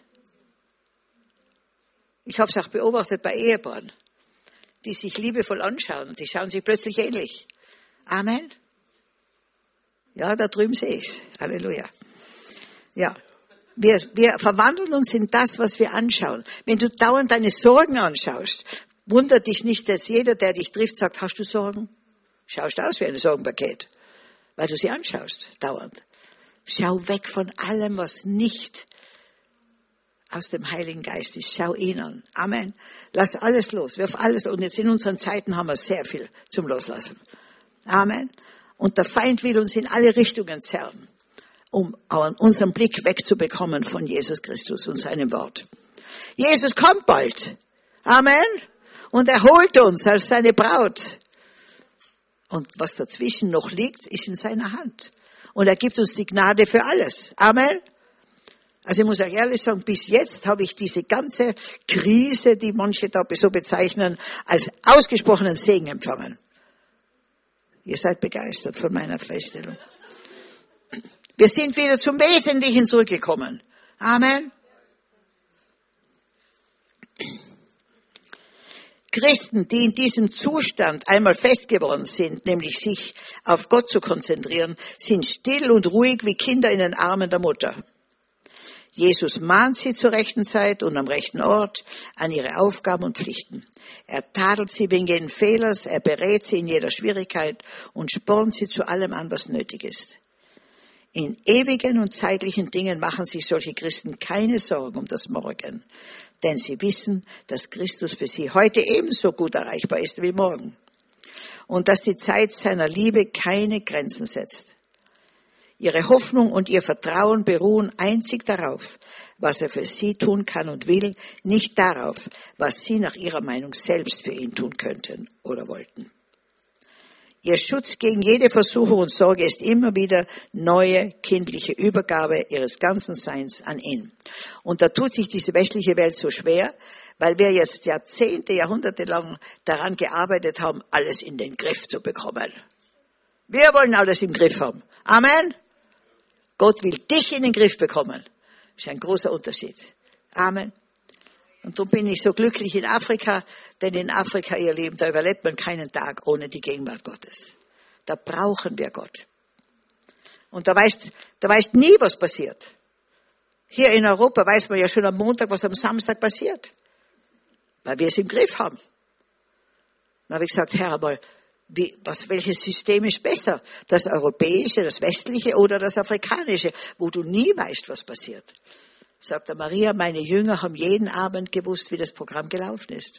S1: Ich habe es auch beobachtet bei Ehepaaren, die sich liebevoll anschauen und die schauen sich plötzlich ähnlich. Amen. Ja, da drüben sehe ich's. Halleluja. Ja. Wir verwandeln uns in das, was wir anschauen. Wenn du dauernd deine Sorgen anschaust, wundert dich nicht, dass jeder, der dich trifft, sagt, hast du Sorgen? Schaust aus wie ein Sorgenpaket, weil du sie anschaust, dauernd. Schau weg von allem, was nicht aus dem Heiligen Geist ist. Schau ihn an. Amen. Lass alles los. Wirf alles los. Und jetzt in unseren Zeiten haben wir sehr viel zum Loslassen. Amen. Und der Feind will uns in alle Richtungen zerren, um unseren Blick wegzubekommen von Jesus Christus und seinem Wort. Jesus kommt bald. Amen. Und er holt uns als seine Braut. Und was dazwischen noch liegt, ist in seiner Hand. Und er gibt uns die Gnade für alles. Amen. Also ich muss euch ehrlich sagen, bis jetzt habe ich diese ganze Krise, die manche da so bezeichnen, als ausgesprochenen Segen empfangen. Ihr seid begeistert von meiner Feststellung. Wir sind wieder zum Wesentlichen zurückgekommen. Amen. Christen, die in diesem Zustand einmal fest geworden sind, nämlich sich auf Gott zu konzentrieren, sind still und ruhig wie Kinder in den Armen der Mutter. Jesus mahnt sie zur rechten Zeit und am rechten Ort an ihre Aufgaben und Pflichten. Er tadelt sie wegen jeden Fehlers, er berät sie in jeder Schwierigkeit und spornt sie zu allem an, was nötig ist. In ewigen und zeitlichen Dingen machen sich solche Christen keine Sorgen um das Morgen, denn sie wissen, dass Christus für sie heute ebenso gut erreichbar ist wie morgen und dass die Zeit seiner Liebe keine Grenzen setzt. Ihre Hoffnung und ihr Vertrauen beruhen einzig darauf, was er für sie tun kann und will, nicht darauf, was sie nach ihrer Meinung selbst für ihn tun könnten oder wollten. Ihr Schutz gegen jede Versuchung und Sorge ist immer wieder neue kindliche Übergabe ihres ganzen Seins an ihn. Und da tut sich diese westliche Welt so schwer, weil wir jetzt Jahrzehnte, Jahrhunderte lang daran gearbeitet haben, alles in den Griff zu bekommen. Wir wollen alles im Griff haben. Amen. Gott will dich in den Griff bekommen. Das ist ein großer Unterschied. Amen. Und darum bin ich so glücklich in Afrika, denn in Afrika, ihr Lieben, da überlebt man keinen Tag ohne die Gegenwart Gottes. Da brauchen wir Gott. Und da weißt nie, was passiert. Hier in Europa weiß man ja schon am Montag, was am Samstag passiert. Weil wir es im Griff haben. Dann habe ich gesagt, Herr, aber welches System ist besser? Das europäische, das westliche oder das afrikanische, wo du nie weißt, was passiert? Sagt der Maria, meine Jünger haben jeden Abend gewusst, wie das Programm gelaufen ist.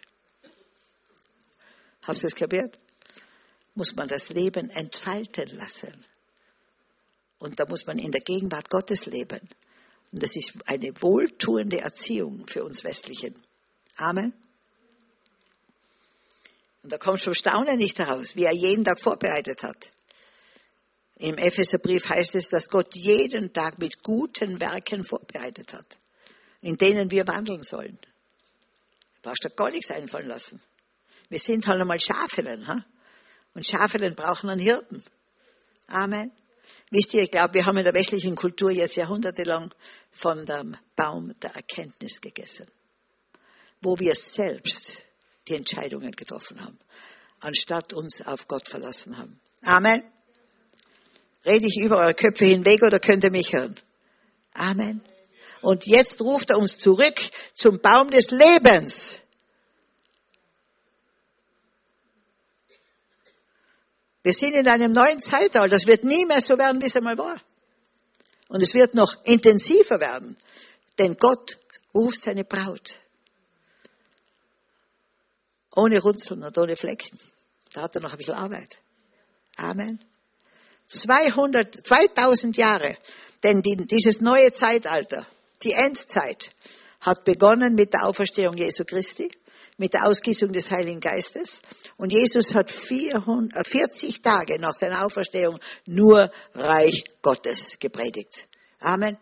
S1: Hast du es kapiert? Muss man das Leben entfalten lassen. Und da muss man in der Gegenwart Gottes leben. Und das ist eine wohltuende Erziehung für uns Westlichen. Amen. Und da kommst du vom Staunen nicht heraus, wie er jeden Tag vorbereitet hat. Im Epheserbrief heißt es, dass Gott jeden Tag mit guten Werken vorbereitet hat, in denen wir wandeln sollen. Da brauchst du gar nichts einfallen lassen. Wir sind halt einmal Schafelen, ha? Und Schafelen brauchen einen Hirten. Amen. Wisst ihr, ich glaube, wir haben in der westlichen Kultur jetzt jahrhundertelang von dem Baum der Erkenntnis gegessen, wo wir selbst die Entscheidungen getroffen haben, anstatt uns auf Gott verlassen haben. Amen. Rede ich über eure Köpfe hinweg oder könnt ihr mich hören? Amen. Und jetzt ruft er uns zurück zum Baum des Lebens. Wir sind in einem neuen Zeitalter. Das wird nie mehr so werden, wie es einmal war. Und es wird noch intensiver werden. Denn Gott ruft seine Braut. Ohne Runzeln und ohne Flecken. Da hat er noch ein bisschen Arbeit. Amen. 2000 Jahre. Denn dieses neue Zeitalter, die Endzeit, hat begonnen mit der Auferstehung Jesu Christi, mit der Ausgießung des Heiligen Geistes. Und Jesus hat 40 Tage nach seiner Auferstehung nur Reich Gottes gepredigt. Amen.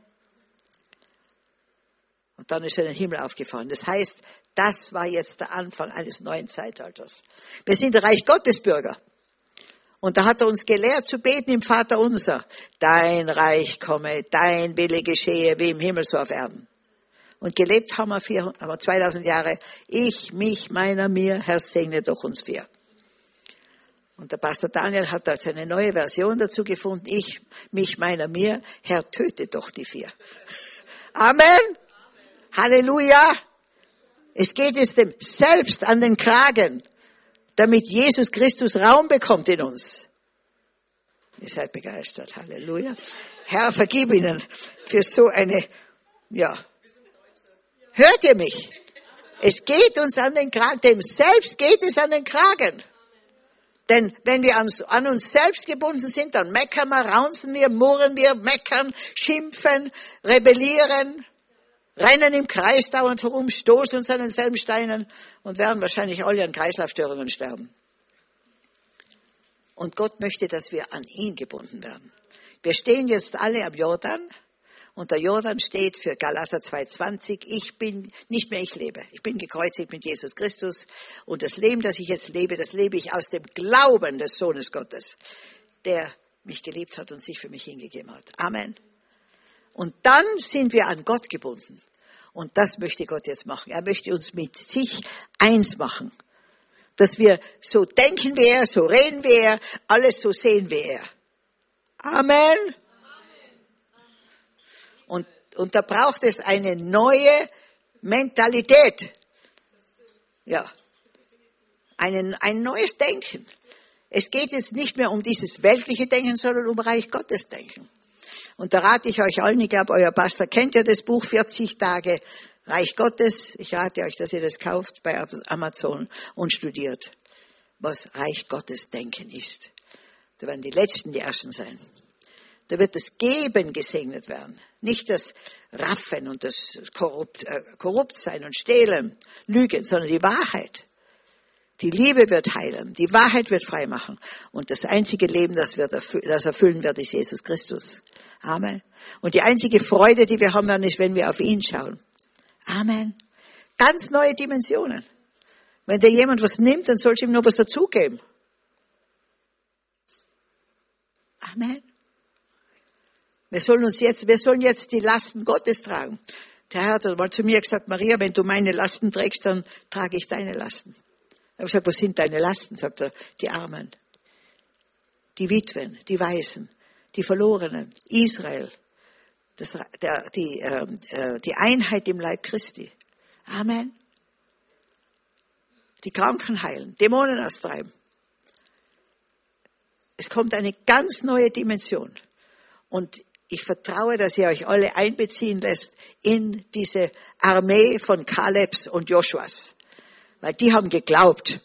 S1: Und dann ist er in den Himmel aufgefahren. Das heißt, das war jetzt der Anfang eines neuen Zeitalters. Wir sind Reich Gottes Bürger. Und da hat er uns gelehrt zu beten im Vater unser. Dein Reich komme, dein Wille geschehe, wie im Himmel so auf Erden. Und gelebt haben wir 2000 Jahre. Ich, mich, meiner, mir, Herr, segne doch uns vier. Und der Pastor Daniel hat da seine neue Version dazu gefunden. Ich, mich, meiner, mir, Herr, töte doch die vier. Amen. Halleluja. Es geht jetzt dem Selbst an den Kragen, damit Jesus Christus Raum bekommt in uns. Ihr seid begeistert. Halleluja. Herr, vergib ihnen für so eine, ja. Hört ihr mich? Es geht uns an den Kragen. Dem Selbst geht es an den Kragen. Denn wenn wir an uns selbst gebunden sind, dann meckern wir, raunzen wir, murren wir, meckern, schimpfen, rebellieren, rennen im Kreis dauernd herum, stoßen uns an denselben Steinen und werden wahrscheinlich alle an Kreislaufstörungen sterben. Und Gott möchte, dass wir an ihn gebunden werden. Wir stehen jetzt alle am Jordan. Und der Jordan steht für Galater 2,20. Ich bin, nicht mehr ich lebe. Ich bin gekreuzigt mit Jesus Christus. Und das Leben, das ich jetzt lebe, das lebe ich aus dem Glauben des Sohnes Gottes, der mich geliebt hat und sich für mich hingegeben hat. Amen. Und dann sind wir an Gott gebunden. Und das möchte Gott jetzt machen. Er möchte uns mit sich eins machen. Dass wir so denken wie er, so reden wie er, alles so sehen wie er. Amen. Und da braucht es eine neue Mentalität. Ja. Ein neues Denken. Es geht jetzt nicht mehr um dieses weltliche Denken, sondern um Reich Gottes Denken. Und da rate ich euch allen, ich glaube, euer Pastor kennt ja das Buch 40 Tage Reich Gottes. Ich rate euch, dass ihr das kauft bei Amazon und studiert, was Reich Gottes Denken ist. Da werden die Letzten die Ersten sein. Da wird das Geben gesegnet werden. Nicht das Raffen und das korrupt sein und stehlen, lügen, sondern die Wahrheit. Die Liebe wird heilen. Die Wahrheit wird frei machen. Und das einzige Leben, das erfüllen wird, ist Jesus Christus. Amen. Und die einzige Freude, die wir haben werden, ist, wenn wir auf ihn schauen. Amen. Ganz neue Dimensionen. Wenn dir jemand was nimmt, dann sollst du ihm nur was dazugeben. Amen. Wir sollen jetzt die Lasten Gottes tragen. Der Herr hat mal zu mir gesagt, Maria, wenn du meine Lasten trägst, dann trage ich deine Lasten. Ich habe gesagt, was sind deine Lasten? Sagt er, die Armen, die Witwen, die Waisen, die Verlorenen, Israel, die Einheit im Leib Christi. Amen. Die Kranken heilen, Dämonen austreiben. Es kommt eine ganz neue Dimension. Und ich vertraue, dass ihr euch alle einbeziehen lässt in diese Armee von Kalebs und Joshuas. Weil die haben geglaubt.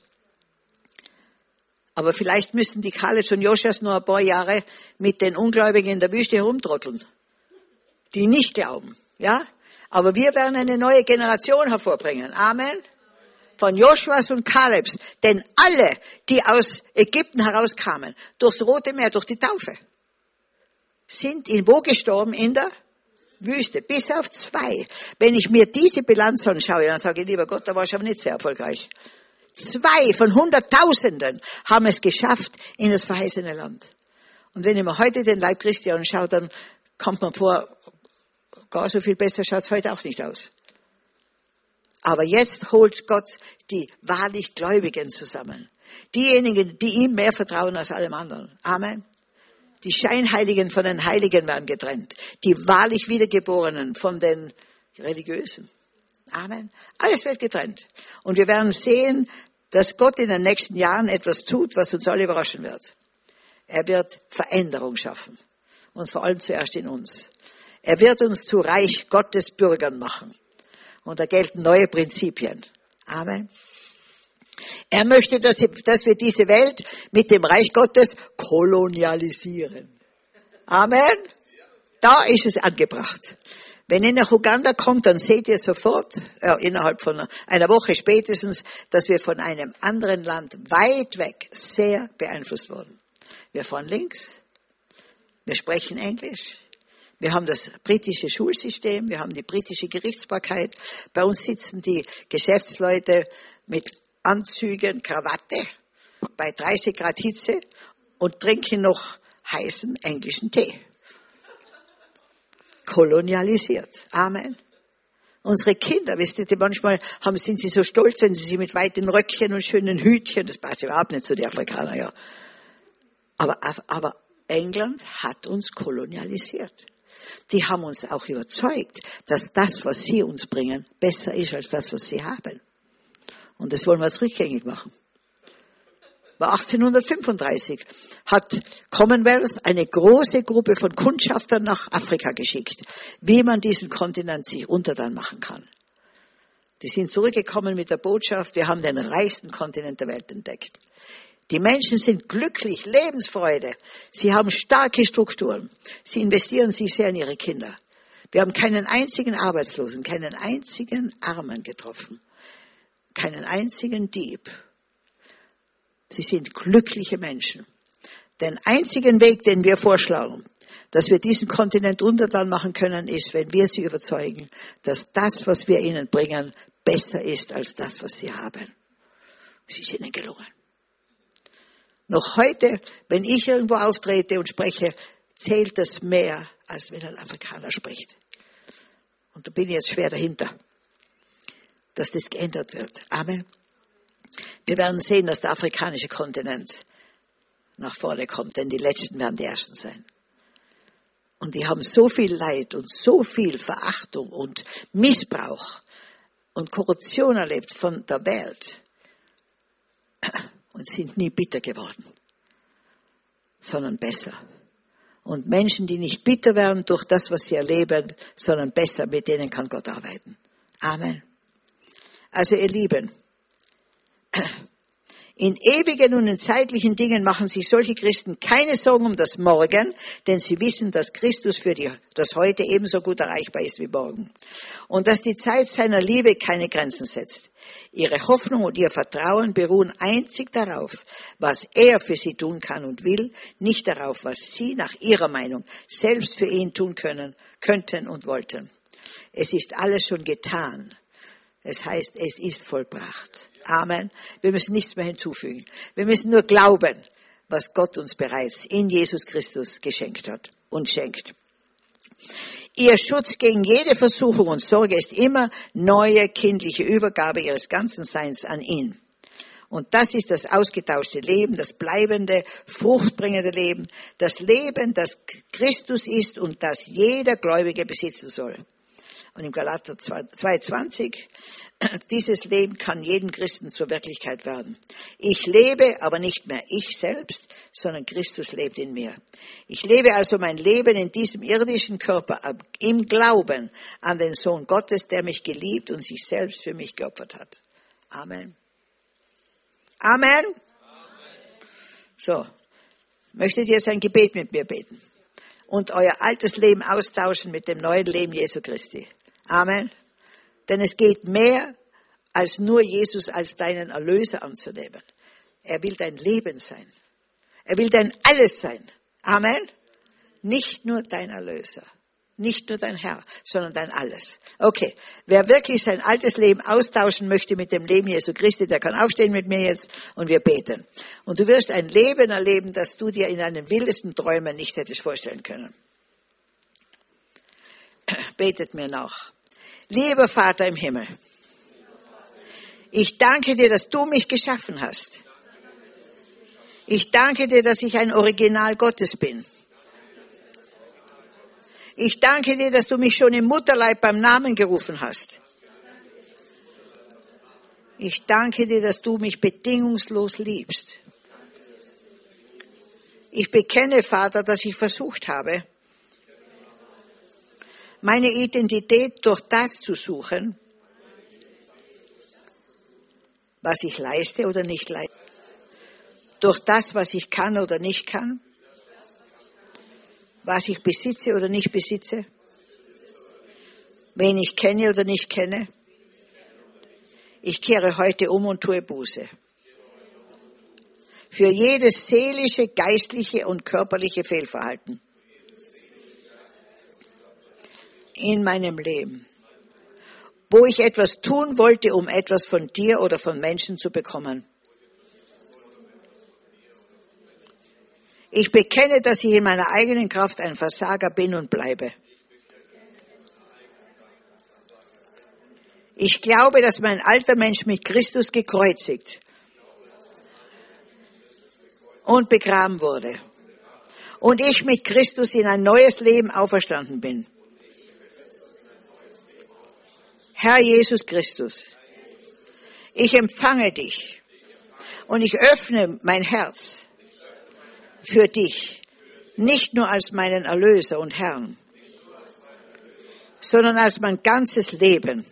S1: Aber vielleicht müssen die Kalebs und Joshuas noch ein paar Jahre mit den Ungläubigen in der Wüste herumtrotteln. Die nicht glauben. Ja? Aber wir werden eine neue Generation hervorbringen. Amen. Von Joshuas und Kalebs. Denn alle, die aus Ägypten herauskamen, durchs Rote Meer, durch die Taufe, sind in wo gestorben? In der Wüste. Bis auf 2. Wenn ich mir diese Bilanz anschaue, dann sage ich, lieber Gott, da war ich aber nicht sehr erfolgreich. 2 von Hunderttausenden haben es geschafft in das verheißene Land. Und wenn ich mir heute den Leib Christi anschaue, dann kommt man vor, gar so viel besser schaut es heute auch nicht aus. Aber jetzt holt Gott die wahrlich Gläubigen zusammen. Diejenigen, die ihm mehr vertrauen als allem anderen. Amen. Die Scheinheiligen von den Heiligen werden getrennt. Die wahrlich Wiedergeborenen von den Religiösen. Amen. Alles wird getrennt. Und wir werden sehen, dass Gott in den nächsten Jahren etwas tut, was uns alle überraschen wird. Er wird Veränderung schaffen. Und vor allem zuerst in uns. Er wird uns zu Reich Gottes Bürgern machen. Und da gelten neue Prinzipien. Amen. Er möchte, dass wir diese Welt mit dem Reich Gottes kolonialisieren. Amen. Da ist es angebracht. Wenn ihr nach Uganda kommt, dann seht ihr sofort, innerhalb von einer Woche spätestens, dass wir von einem anderen Land weit weg sehr beeinflusst wurden. Wir fahren links, wir sprechen Englisch, wir haben das britische Schulsystem, wir haben die britische Gerichtsbarkeit. Bei uns sitzen die Geschäftsleute mit Anzügen, Krawatte, bei 30 Grad Hitze und trinken noch heißen englischen Tee. Kolonialisiert. Amen. Unsere Kinder, wisst ihr, manchmal sind sie so stolz, wenn sie mit weiten Röckchen und schönen Hütchen, das passt überhaupt nicht zu den Afrikanern, ja. Aber England hat uns kolonialisiert. Die haben uns auch überzeugt, dass das, was sie uns bringen, besser ist als das, was sie haben. Und das wollen wir jetzt rückgängig machen. War 1835 hat Commonwealth eine große Gruppe von Kundschaftern nach Afrika geschickt, wie man diesen Kontinent sich untertan machen kann. Die sind zurückgekommen mit der Botschaft, wir haben den reichsten Kontinent der Welt entdeckt. Die Menschen sind glücklich, Lebensfreude. Sie haben starke Strukturen. Sie investieren sich sehr in ihre Kinder. Wir haben keinen einzigen Arbeitslosen, keinen einzigen Armen getroffen. Keinen einzigen Dieb. Sie sind glückliche Menschen. Den einzigen Weg, den wir vorschlagen, dass wir diesen Kontinent untertan machen können, ist, wenn wir sie überzeugen, dass das, was wir ihnen bringen, besser ist als das, was sie haben. Es ist ihnen gelungen. Noch heute, wenn ich irgendwo auftrete und spreche, zählt das mehr, als wenn ein Afrikaner spricht. Und da bin ich jetzt schwer dahinter, dass das geändert wird. Amen. Wir werden sehen, dass der afrikanische Kontinent nach vorne kommt, denn die Letzten werden die Ersten sein. Und die haben so viel Leid und so viel Verachtung und Missbrauch und Korruption erlebt von der Welt und sind nie bitter geworden, sondern besser. Und Menschen, die nicht bitter werden durch das, was sie erleben, sondern besser, mit denen kann Gott arbeiten. Amen. Also ihr Lieben, in ewigen und in zeitlichen Dingen machen sich solche Christen keine Sorgen um das Morgen, denn sie wissen, dass Christus für das Heute ebenso gut erreichbar ist wie morgen. Und dass die Zeit seiner Liebe keine Grenzen setzt. Ihre Hoffnung und ihr Vertrauen beruhen einzig darauf, was er für sie tun kann und will, nicht darauf, was sie nach ihrer Meinung selbst für ihn tun könnten und wollten. Es ist alles schon getan. Es heißt, es ist vollbracht. Amen. Wir müssen nichts mehr hinzufügen. Wir müssen nur glauben, was Gott uns bereits in Jesus Christus geschenkt hat und schenkt. Ihr Schutz gegen jede Versuchung und Sorge ist immer neue kindliche Übergabe ihres ganzen Seins an ihn. Und das ist das ausgetauschte Leben, das bleibende, fruchtbringende Leben, das Leben, das Christus ist und das jeder Gläubige besitzen soll. Und im Galater 2,20, dieses Leben kann jedem Christen zur Wirklichkeit werden. Ich lebe, aber nicht mehr ich selbst, sondern Christus lebt in mir. Ich lebe also mein Leben in diesem irdischen Körper im Glauben an den Sohn Gottes, der mich geliebt und sich selbst für mich geopfert hat. Amen. Amen. So, möchtet ihr jetzt ein Gebet mit mir beten und euer altes Leben austauschen mit dem neuen Leben Jesu Christi? Amen. Denn es geht mehr als nur Jesus als deinen Erlöser anzunehmen. Er will dein Leben sein. Er will dein Alles sein. Amen. Nicht nur dein Erlöser. Nicht nur dein Herr, sondern dein Alles. Okay. Wer wirklich sein altes Leben austauschen möchte mit dem Leben Jesu Christi, der kann aufstehen mit mir jetzt und wir beten. Und du wirst ein Leben erleben, das du dir in deinen wildesten Träumen nicht hättest vorstellen können. Betet mir nach. Lieber Vater im Himmel, ich danke dir, dass du mich geschaffen hast. Ich danke dir, dass ich ein Original Gottes bin. Ich danke dir, dass du mich schon im Mutterleib beim Namen gerufen hast. Ich danke dir, dass du mich bedingungslos liebst. Ich bekenne, Vater, dass ich versucht habe, meine Identität durch das zu suchen, was ich leiste oder nicht leiste. Durch das, was ich kann oder nicht kann. Was ich besitze oder nicht besitze. Wen ich kenne oder nicht kenne. Ich kehre heute um und tue Buße. Für jedes seelische, geistliche und körperliche Fehlverhalten in meinem Leben, wo ich etwas tun wollte, um etwas von dir oder von Menschen zu bekommen. Ich bekenne, dass ich in meiner eigenen Kraft ein Versager bin und bleibe. Ich glaube, dass mein alter Mensch mit Christus gekreuzigt und begraben wurde und ich mit Christus in ein neues Leben auferstanden bin. Herr Jesus Christus, ich empfange dich und ich öffne mein Herz für dich, nicht nur als meinen Erlöser und Herrn, sondern als mein ganzes Leben.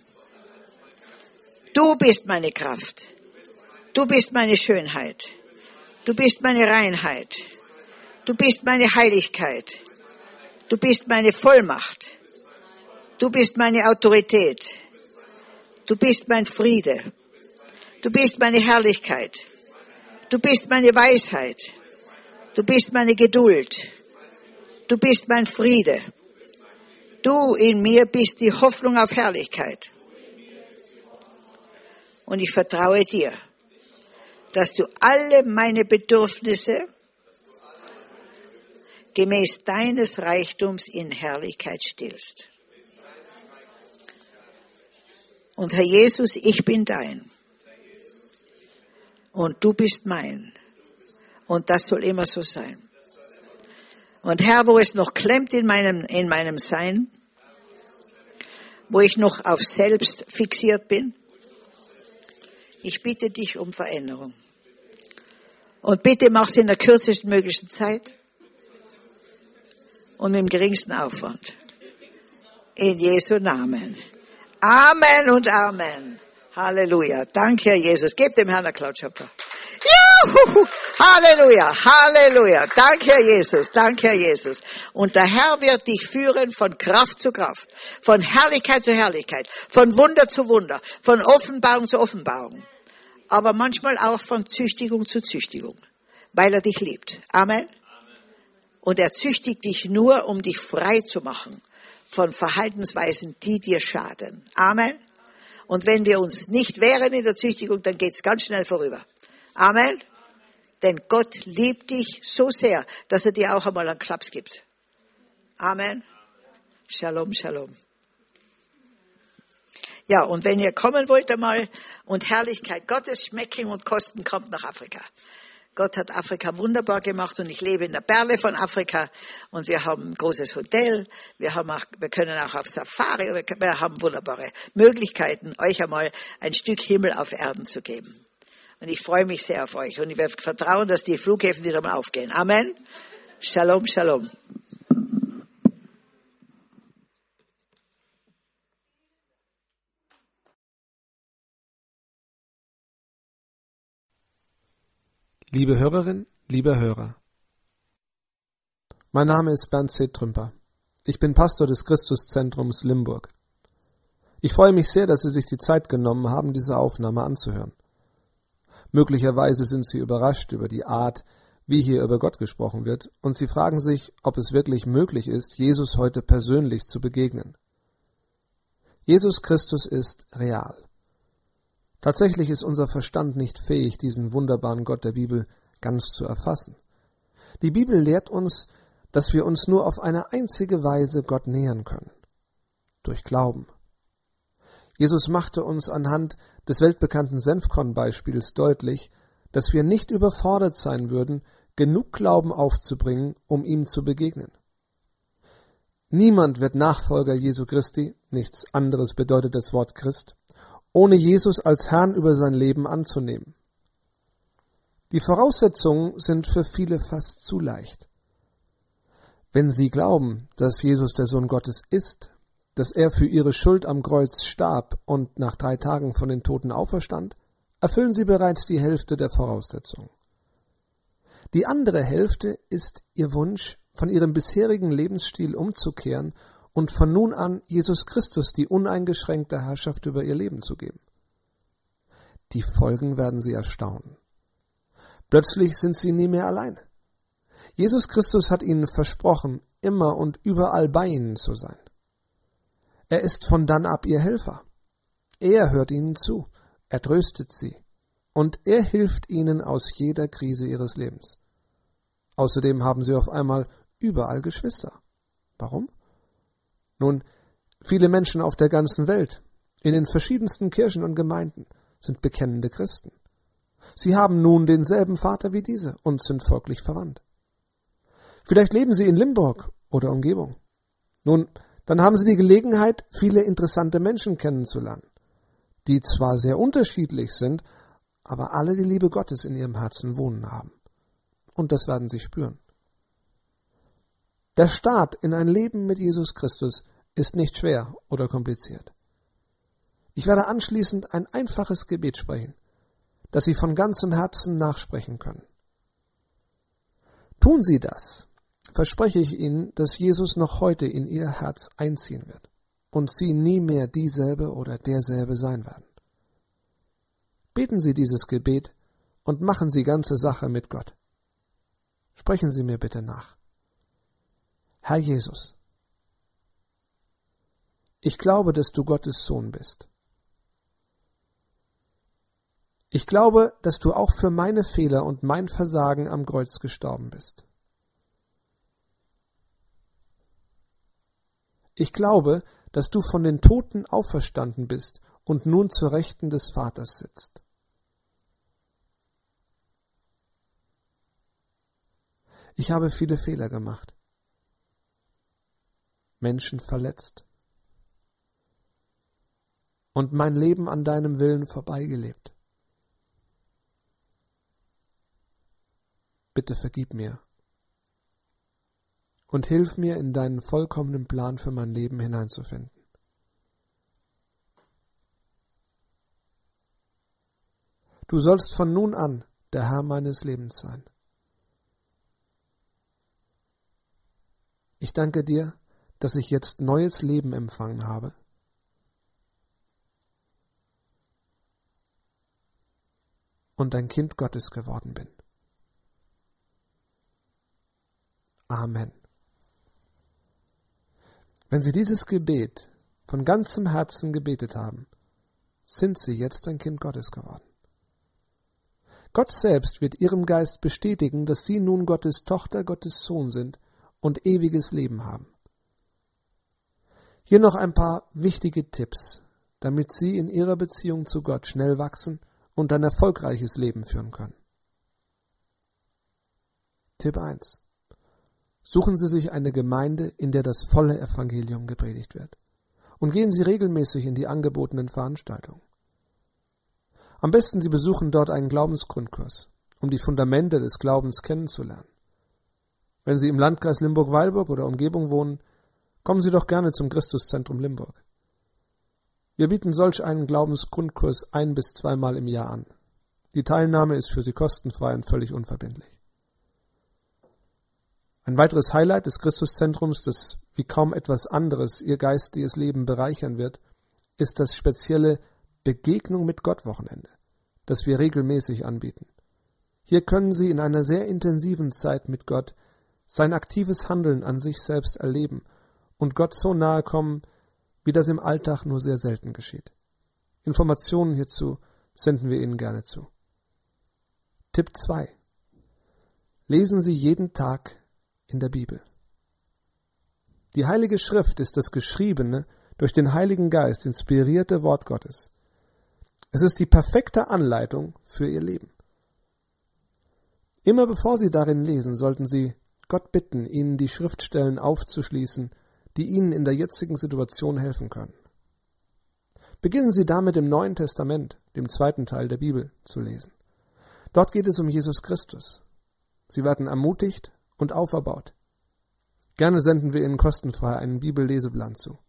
S1: Du bist meine Kraft, du bist meine Schönheit, du bist meine Reinheit, du bist meine Heiligkeit, du bist meine Vollmacht, du bist meine Autorität. Du bist mein Friede. Du bist meine Herrlichkeit. Du bist meine Weisheit. Du bist meine Geduld. Du bist mein Friede. Du in mir bist die Hoffnung auf Herrlichkeit. Und ich vertraue dir, dass du alle meine Bedürfnisse gemäß deines Reichtums in Herrlichkeit stillst. Und Herr Jesus, ich bin dein. Und du bist mein. Und das soll immer so sein. Und Herr, wo es noch klemmt in meinem Sein, wo ich noch auf Selbst fixiert bin, ich bitte dich um Veränderung. Und bitte mach es in der kürzesten möglichen Zeit und mit dem geringsten Aufwand. In Jesu Namen. Amen und Amen. Halleluja. Danke, Herr Jesus. Gebt dem Herrn einen Klatschapplaus. Juhu! Halleluja, Halleluja. Danke, Herr Jesus, danke, Herr Jesus. Und der Herr wird dich führen von Kraft zu Kraft, von Herrlichkeit zu Herrlichkeit, von Wunder zu Wunder, von Offenbarung zu Offenbarung. Aber manchmal auch von Züchtigung zu Züchtigung, weil er dich liebt. Amen. Und er züchtigt dich nur, um dich frei zu machen von Verhaltensweisen, die dir schaden. Amen. Und wenn wir uns nicht wehren in der Züchtigung, dann geht's ganz schnell vorüber. Amen. Denn Gott liebt dich so sehr, dass er dir auch einmal einen Klaps gibt. Amen. Shalom, Shalom. Ja, und wenn ihr kommen wollt einmal und Herrlichkeit Gottes schmecken und kosten, kommt nach Afrika. Gott hat Afrika wunderbar gemacht und ich lebe in der Perle von Afrika und wir haben ein großes Hotel, wir können auch auf Safari, wir haben wunderbare Möglichkeiten, euch einmal ein Stück Himmel auf Erden zu geben. Und ich freue mich sehr auf euch und ich werde vertrauen, dass die Flughäfen wieder mal aufgehen. Amen. Shalom, Shalom.
S2: Liebe Hörerin, lieber Hörer, mein Name ist Bernd C. Trümper. Ich bin Pastor des Christuszentrums Limburg. Ich freue mich sehr, dass Sie sich die Zeit genommen haben, diese Aufnahme anzuhören. Möglicherweise sind Sie überrascht über die Art, wie hier über Gott gesprochen wird, und Sie fragen sich, ob es wirklich möglich ist, Jesus heute persönlich zu begegnen. Jesus Christus ist real. Tatsächlich ist unser Verstand nicht fähig, diesen wunderbaren Gott der Bibel ganz zu erfassen. Die Bibel lehrt uns, dass wir uns nur auf eine einzige Weise Gott nähern können: durch Glauben. Jesus machte uns anhand des weltbekannten Senfkorn-Beispiels deutlich, dass wir nicht überfordert sein würden, genug Glauben aufzubringen, um ihm zu begegnen. Niemand wird Nachfolger Jesu Christi, nichts anderes bedeutet das Wort Christ, ohne Jesus als Herrn über sein Leben anzunehmen. Die Voraussetzungen sind für viele fast zu leicht. Wenn sie glauben, dass Jesus der Sohn Gottes ist, dass er für ihre Schuld am Kreuz starb und nach 3 Tagen von den Toten auferstand, erfüllen sie bereits die Hälfte der Voraussetzungen. Die andere Hälfte ist ihr Wunsch, von ihrem bisherigen Lebensstil umzukehren und von nun an Jesus Christus die uneingeschränkte Herrschaft über ihr Leben zu geben. Die Folgen werden sie erstaunen. Plötzlich sind sie nie mehr allein. Jesus Christus hat ihnen versprochen, immer und überall bei ihnen zu sein. Er ist von dann ab ihr Helfer. Er hört ihnen zu, er tröstet sie und er hilft ihnen aus jeder Krise ihres Lebens. Außerdem haben sie auf einmal überall Geschwister. Warum? Nun, viele Menschen auf der ganzen Welt, in den verschiedensten Kirchen und Gemeinden, sind bekennende Christen. Sie haben nun denselben Vater wie diese und sind folglich verwandt. Vielleicht leben sie in Limburg oder Umgebung. Nun, dann haben sie die Gelegenheit, viele interessante Menschen kennenzulernen, die zwar sehr unterschiedlich sind, aber alle die Liebe Gottes in ihrem Herzen wohnen haben. Und das werden sie spüren. Der Start in ein Leben mit Jesus Christus ist nicht schwer oder kompliziert. Ich werde anschließend ein einfaches Gebet sprechen, das Sie von ganzem Herzen nachsprechen können. Tun Sie das, verspreche ich Ihnen, dass Jesus noch heute in Ihr Herz einziehen wird und Sie nie mehr dieselbe oder derselbe sein werden. Beten Sie dieses Gebet und machen Sie ganze Sache mit Gott. Sprechen Sie mir bitte nach. Herr Jesus, ich glaube, dass du Gottes Sohn bist. Ich glaube, dass du auch für meine Fehler und mein Versagen am Kreuz gestorben bist. Ich glaube, dass du von den Toten auferstanden bist und nun zur Rechten des Vaters sitzt. Ich habe viele Fehler gemacht, Menschen verletzt und mein Leben an deinem Willen vorbeigelebt. Bitte vergib mir und hilf mir, in deinen vollkommenen Plan für mein Leben hineinzufinden. Du sollst von nun an der Herr meines Lebens sein. Ich danke dir, dass ich jetzt neues Leben empfangen habe. Und ein Kind Gottes geworden bin. Amen. Wenn Sie dieses Gebet von ganzem Herzen gebetet haben, sind Sie jetzt ein Kind Gottes geworden. Gott selbst wird Ihrem Geist bestätigen, dass Sie nun Gottes Tochter, Gottes Sohn sind und ewiges Leben haben. Hier noch ein paar wichtige Tipps, damit Sie in Ihrer Beziehung zu Gott schnell wachsen und ein erfolgreiches Leben führen können. Tipp 1. Suchen Sie sich eine Gemeinde, in der das volle Evangelium gepredigt wird. Und gehen Sie regelmäßig in die angebotenen Veranstaltungen. Am besten Sie besuchen dort einen Glaubensgrundkurs, um die Fundamente des Glaubens kennenzulernen. Wenn Sie im Landkreis Limburg-Weilburg oder Umgebung wohnen, kommen Sie doch gerne zum Christuszentrum Limburg. Wir bieten solch einen Glaubensgrundkurs 1- bis 2-mal im Jahr an. Die Teilnahme ist für Sie kostenfrei und völlig unverbindlich. Ein weiteres Highlight des Christuszentrums, das wie kaum etwas anderes Ihr geistiges Leben bereichern wird, ist das spezielle Begegnung mit Gott-Wochenende, das wir regelmäßig anbieten. Hier können Sie in einer sehr intensiven Zeit mit Gott sein aktives Handeln an sich selbst erleben und Gott so nahe kommen, wie das im Alltag nur sehr selten geschieht. Informationen hierzu senden wir Ihnen gerne zu. Tipp 2. Lesen Sie jeden Tag in der Bibel. Die Heilige Schrift ist das geschriebene, durch den Heiligen Geist inspirierte Wort Gottes. Es ist die perfekte Anleitung für Ihr Leben. Immer bevor Sie darin lesen, sollten Sie Gott bitten, Ihnen die Schriftstellen aufzuschließen, die Ihnen in der jetzigen Situation helfen können. Beginnen Sie damit im Neuen Testament, dem 2. Teil der Bibel, zu lesen. Dort geht es um Jesus Christus. Sie werden ermutigt und auferbaut. Gerne senden wir Ihnen kostenfrei einen Bibelleseplan zu.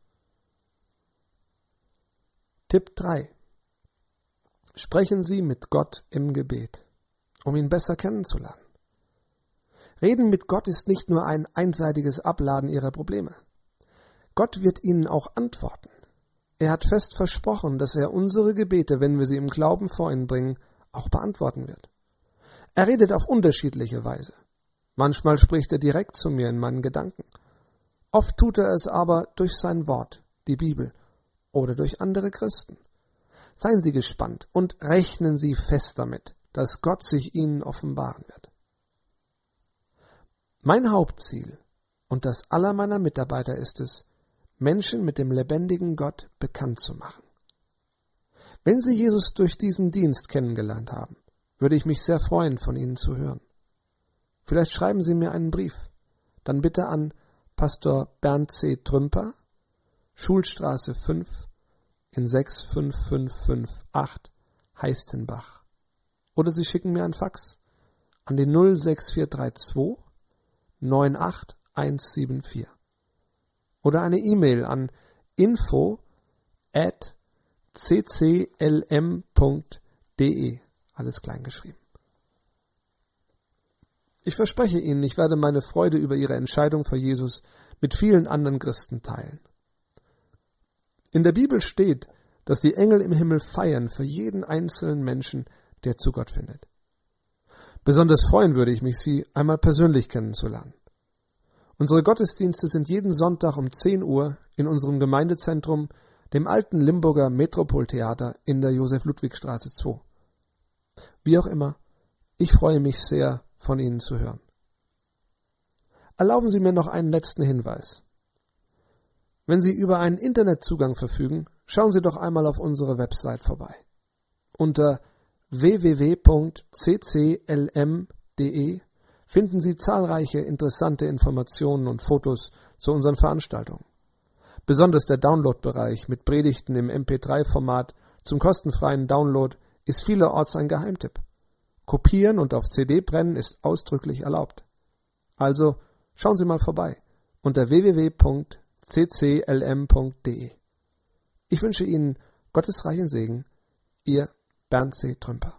S2: Tipp 3. Sprechen Sie mit Gott im Gebet, um ihn besser kennenzulernen. Reden mit Gott ist nicht nur ein einseitiges Abladen Ihrer Probleme. Gott wird Ihnen auch antworten. Er hat fest versprochen, dass er unsere Gebete, wenn wir sie im Glauben vor ihn bringen, auch beantworten wird. Er redet auf unterschiedliche Weise. Manchmal spricht er direkt zu mir in meinen Gedanken. Oft tut er es aber durch sein Wort, die Bibel, oder durch andere Christen. Seien Sie gespannt und rechnen Sie fest damit, dass Gott sich Ihnen offenbaren wird. Mein Hauptziel und das aller meiner Mitarbeiter ist es, Menschen mit dem lebendigen Gott bekannt zu machen. Wenn Sie Jesus durch diesen Dienst kennengelernt haben, würde ich mich sehr freuen, von Ihnen zu hören. Vielleicht schreiben Sie mir einen Brief, dann bitte an Pastor Bernd C. Trümper, Schulstraße 5 in 65558 Heistenbach. Oder Sie schicken mir ein Fax an die 06432 98174. Oder eine E-Mail an info@cclm.de, alles klein geschrieben. Ich verspreche Ihnen, ich werde meine Freude über Ihre Entscheidung für Jesus mit vielen anderen Christen teilen. In der Bibel steht, dass die Engel im Himmel feiern für jeden einzelnen Menschen, der zu Gott findet. Besonders freuen würde ich mich, Sie einmal persönlich kennenzulernen. Unsere Gottesdienste sind jeden Sonntag um 10 Uhr in unserem Gemeindezentrum, dem alten Limburger Metropoltheater in der Josef-Ludwig-Straße 2. Wie auch immer, ich freue mich sehr, von Ihnen zu hören. Erlauben Sie mir noch einen letzten Hinweis. Wenn Sie über einen Internetzugang verfügen, schauen Sie doch einmal auf unsere Website vorbei. Unter www.cclm.de finden Sie zahlreiche interessante Informationen und Fotos zu unseren Veranstaltungen. Besonders der Download-Bereich mit Predigten im MP3-Format zum kostenfreien Download ist vielerorts ein Geheimtipp. Kopieren und auf CD brennen ist ausdrücklich erlaubt. Also schauen Sie mal vorbei unter www.cclm.de. Ich wünsche Ihnen Gottes reichen Segen, Ihr Bernd C. Trümper.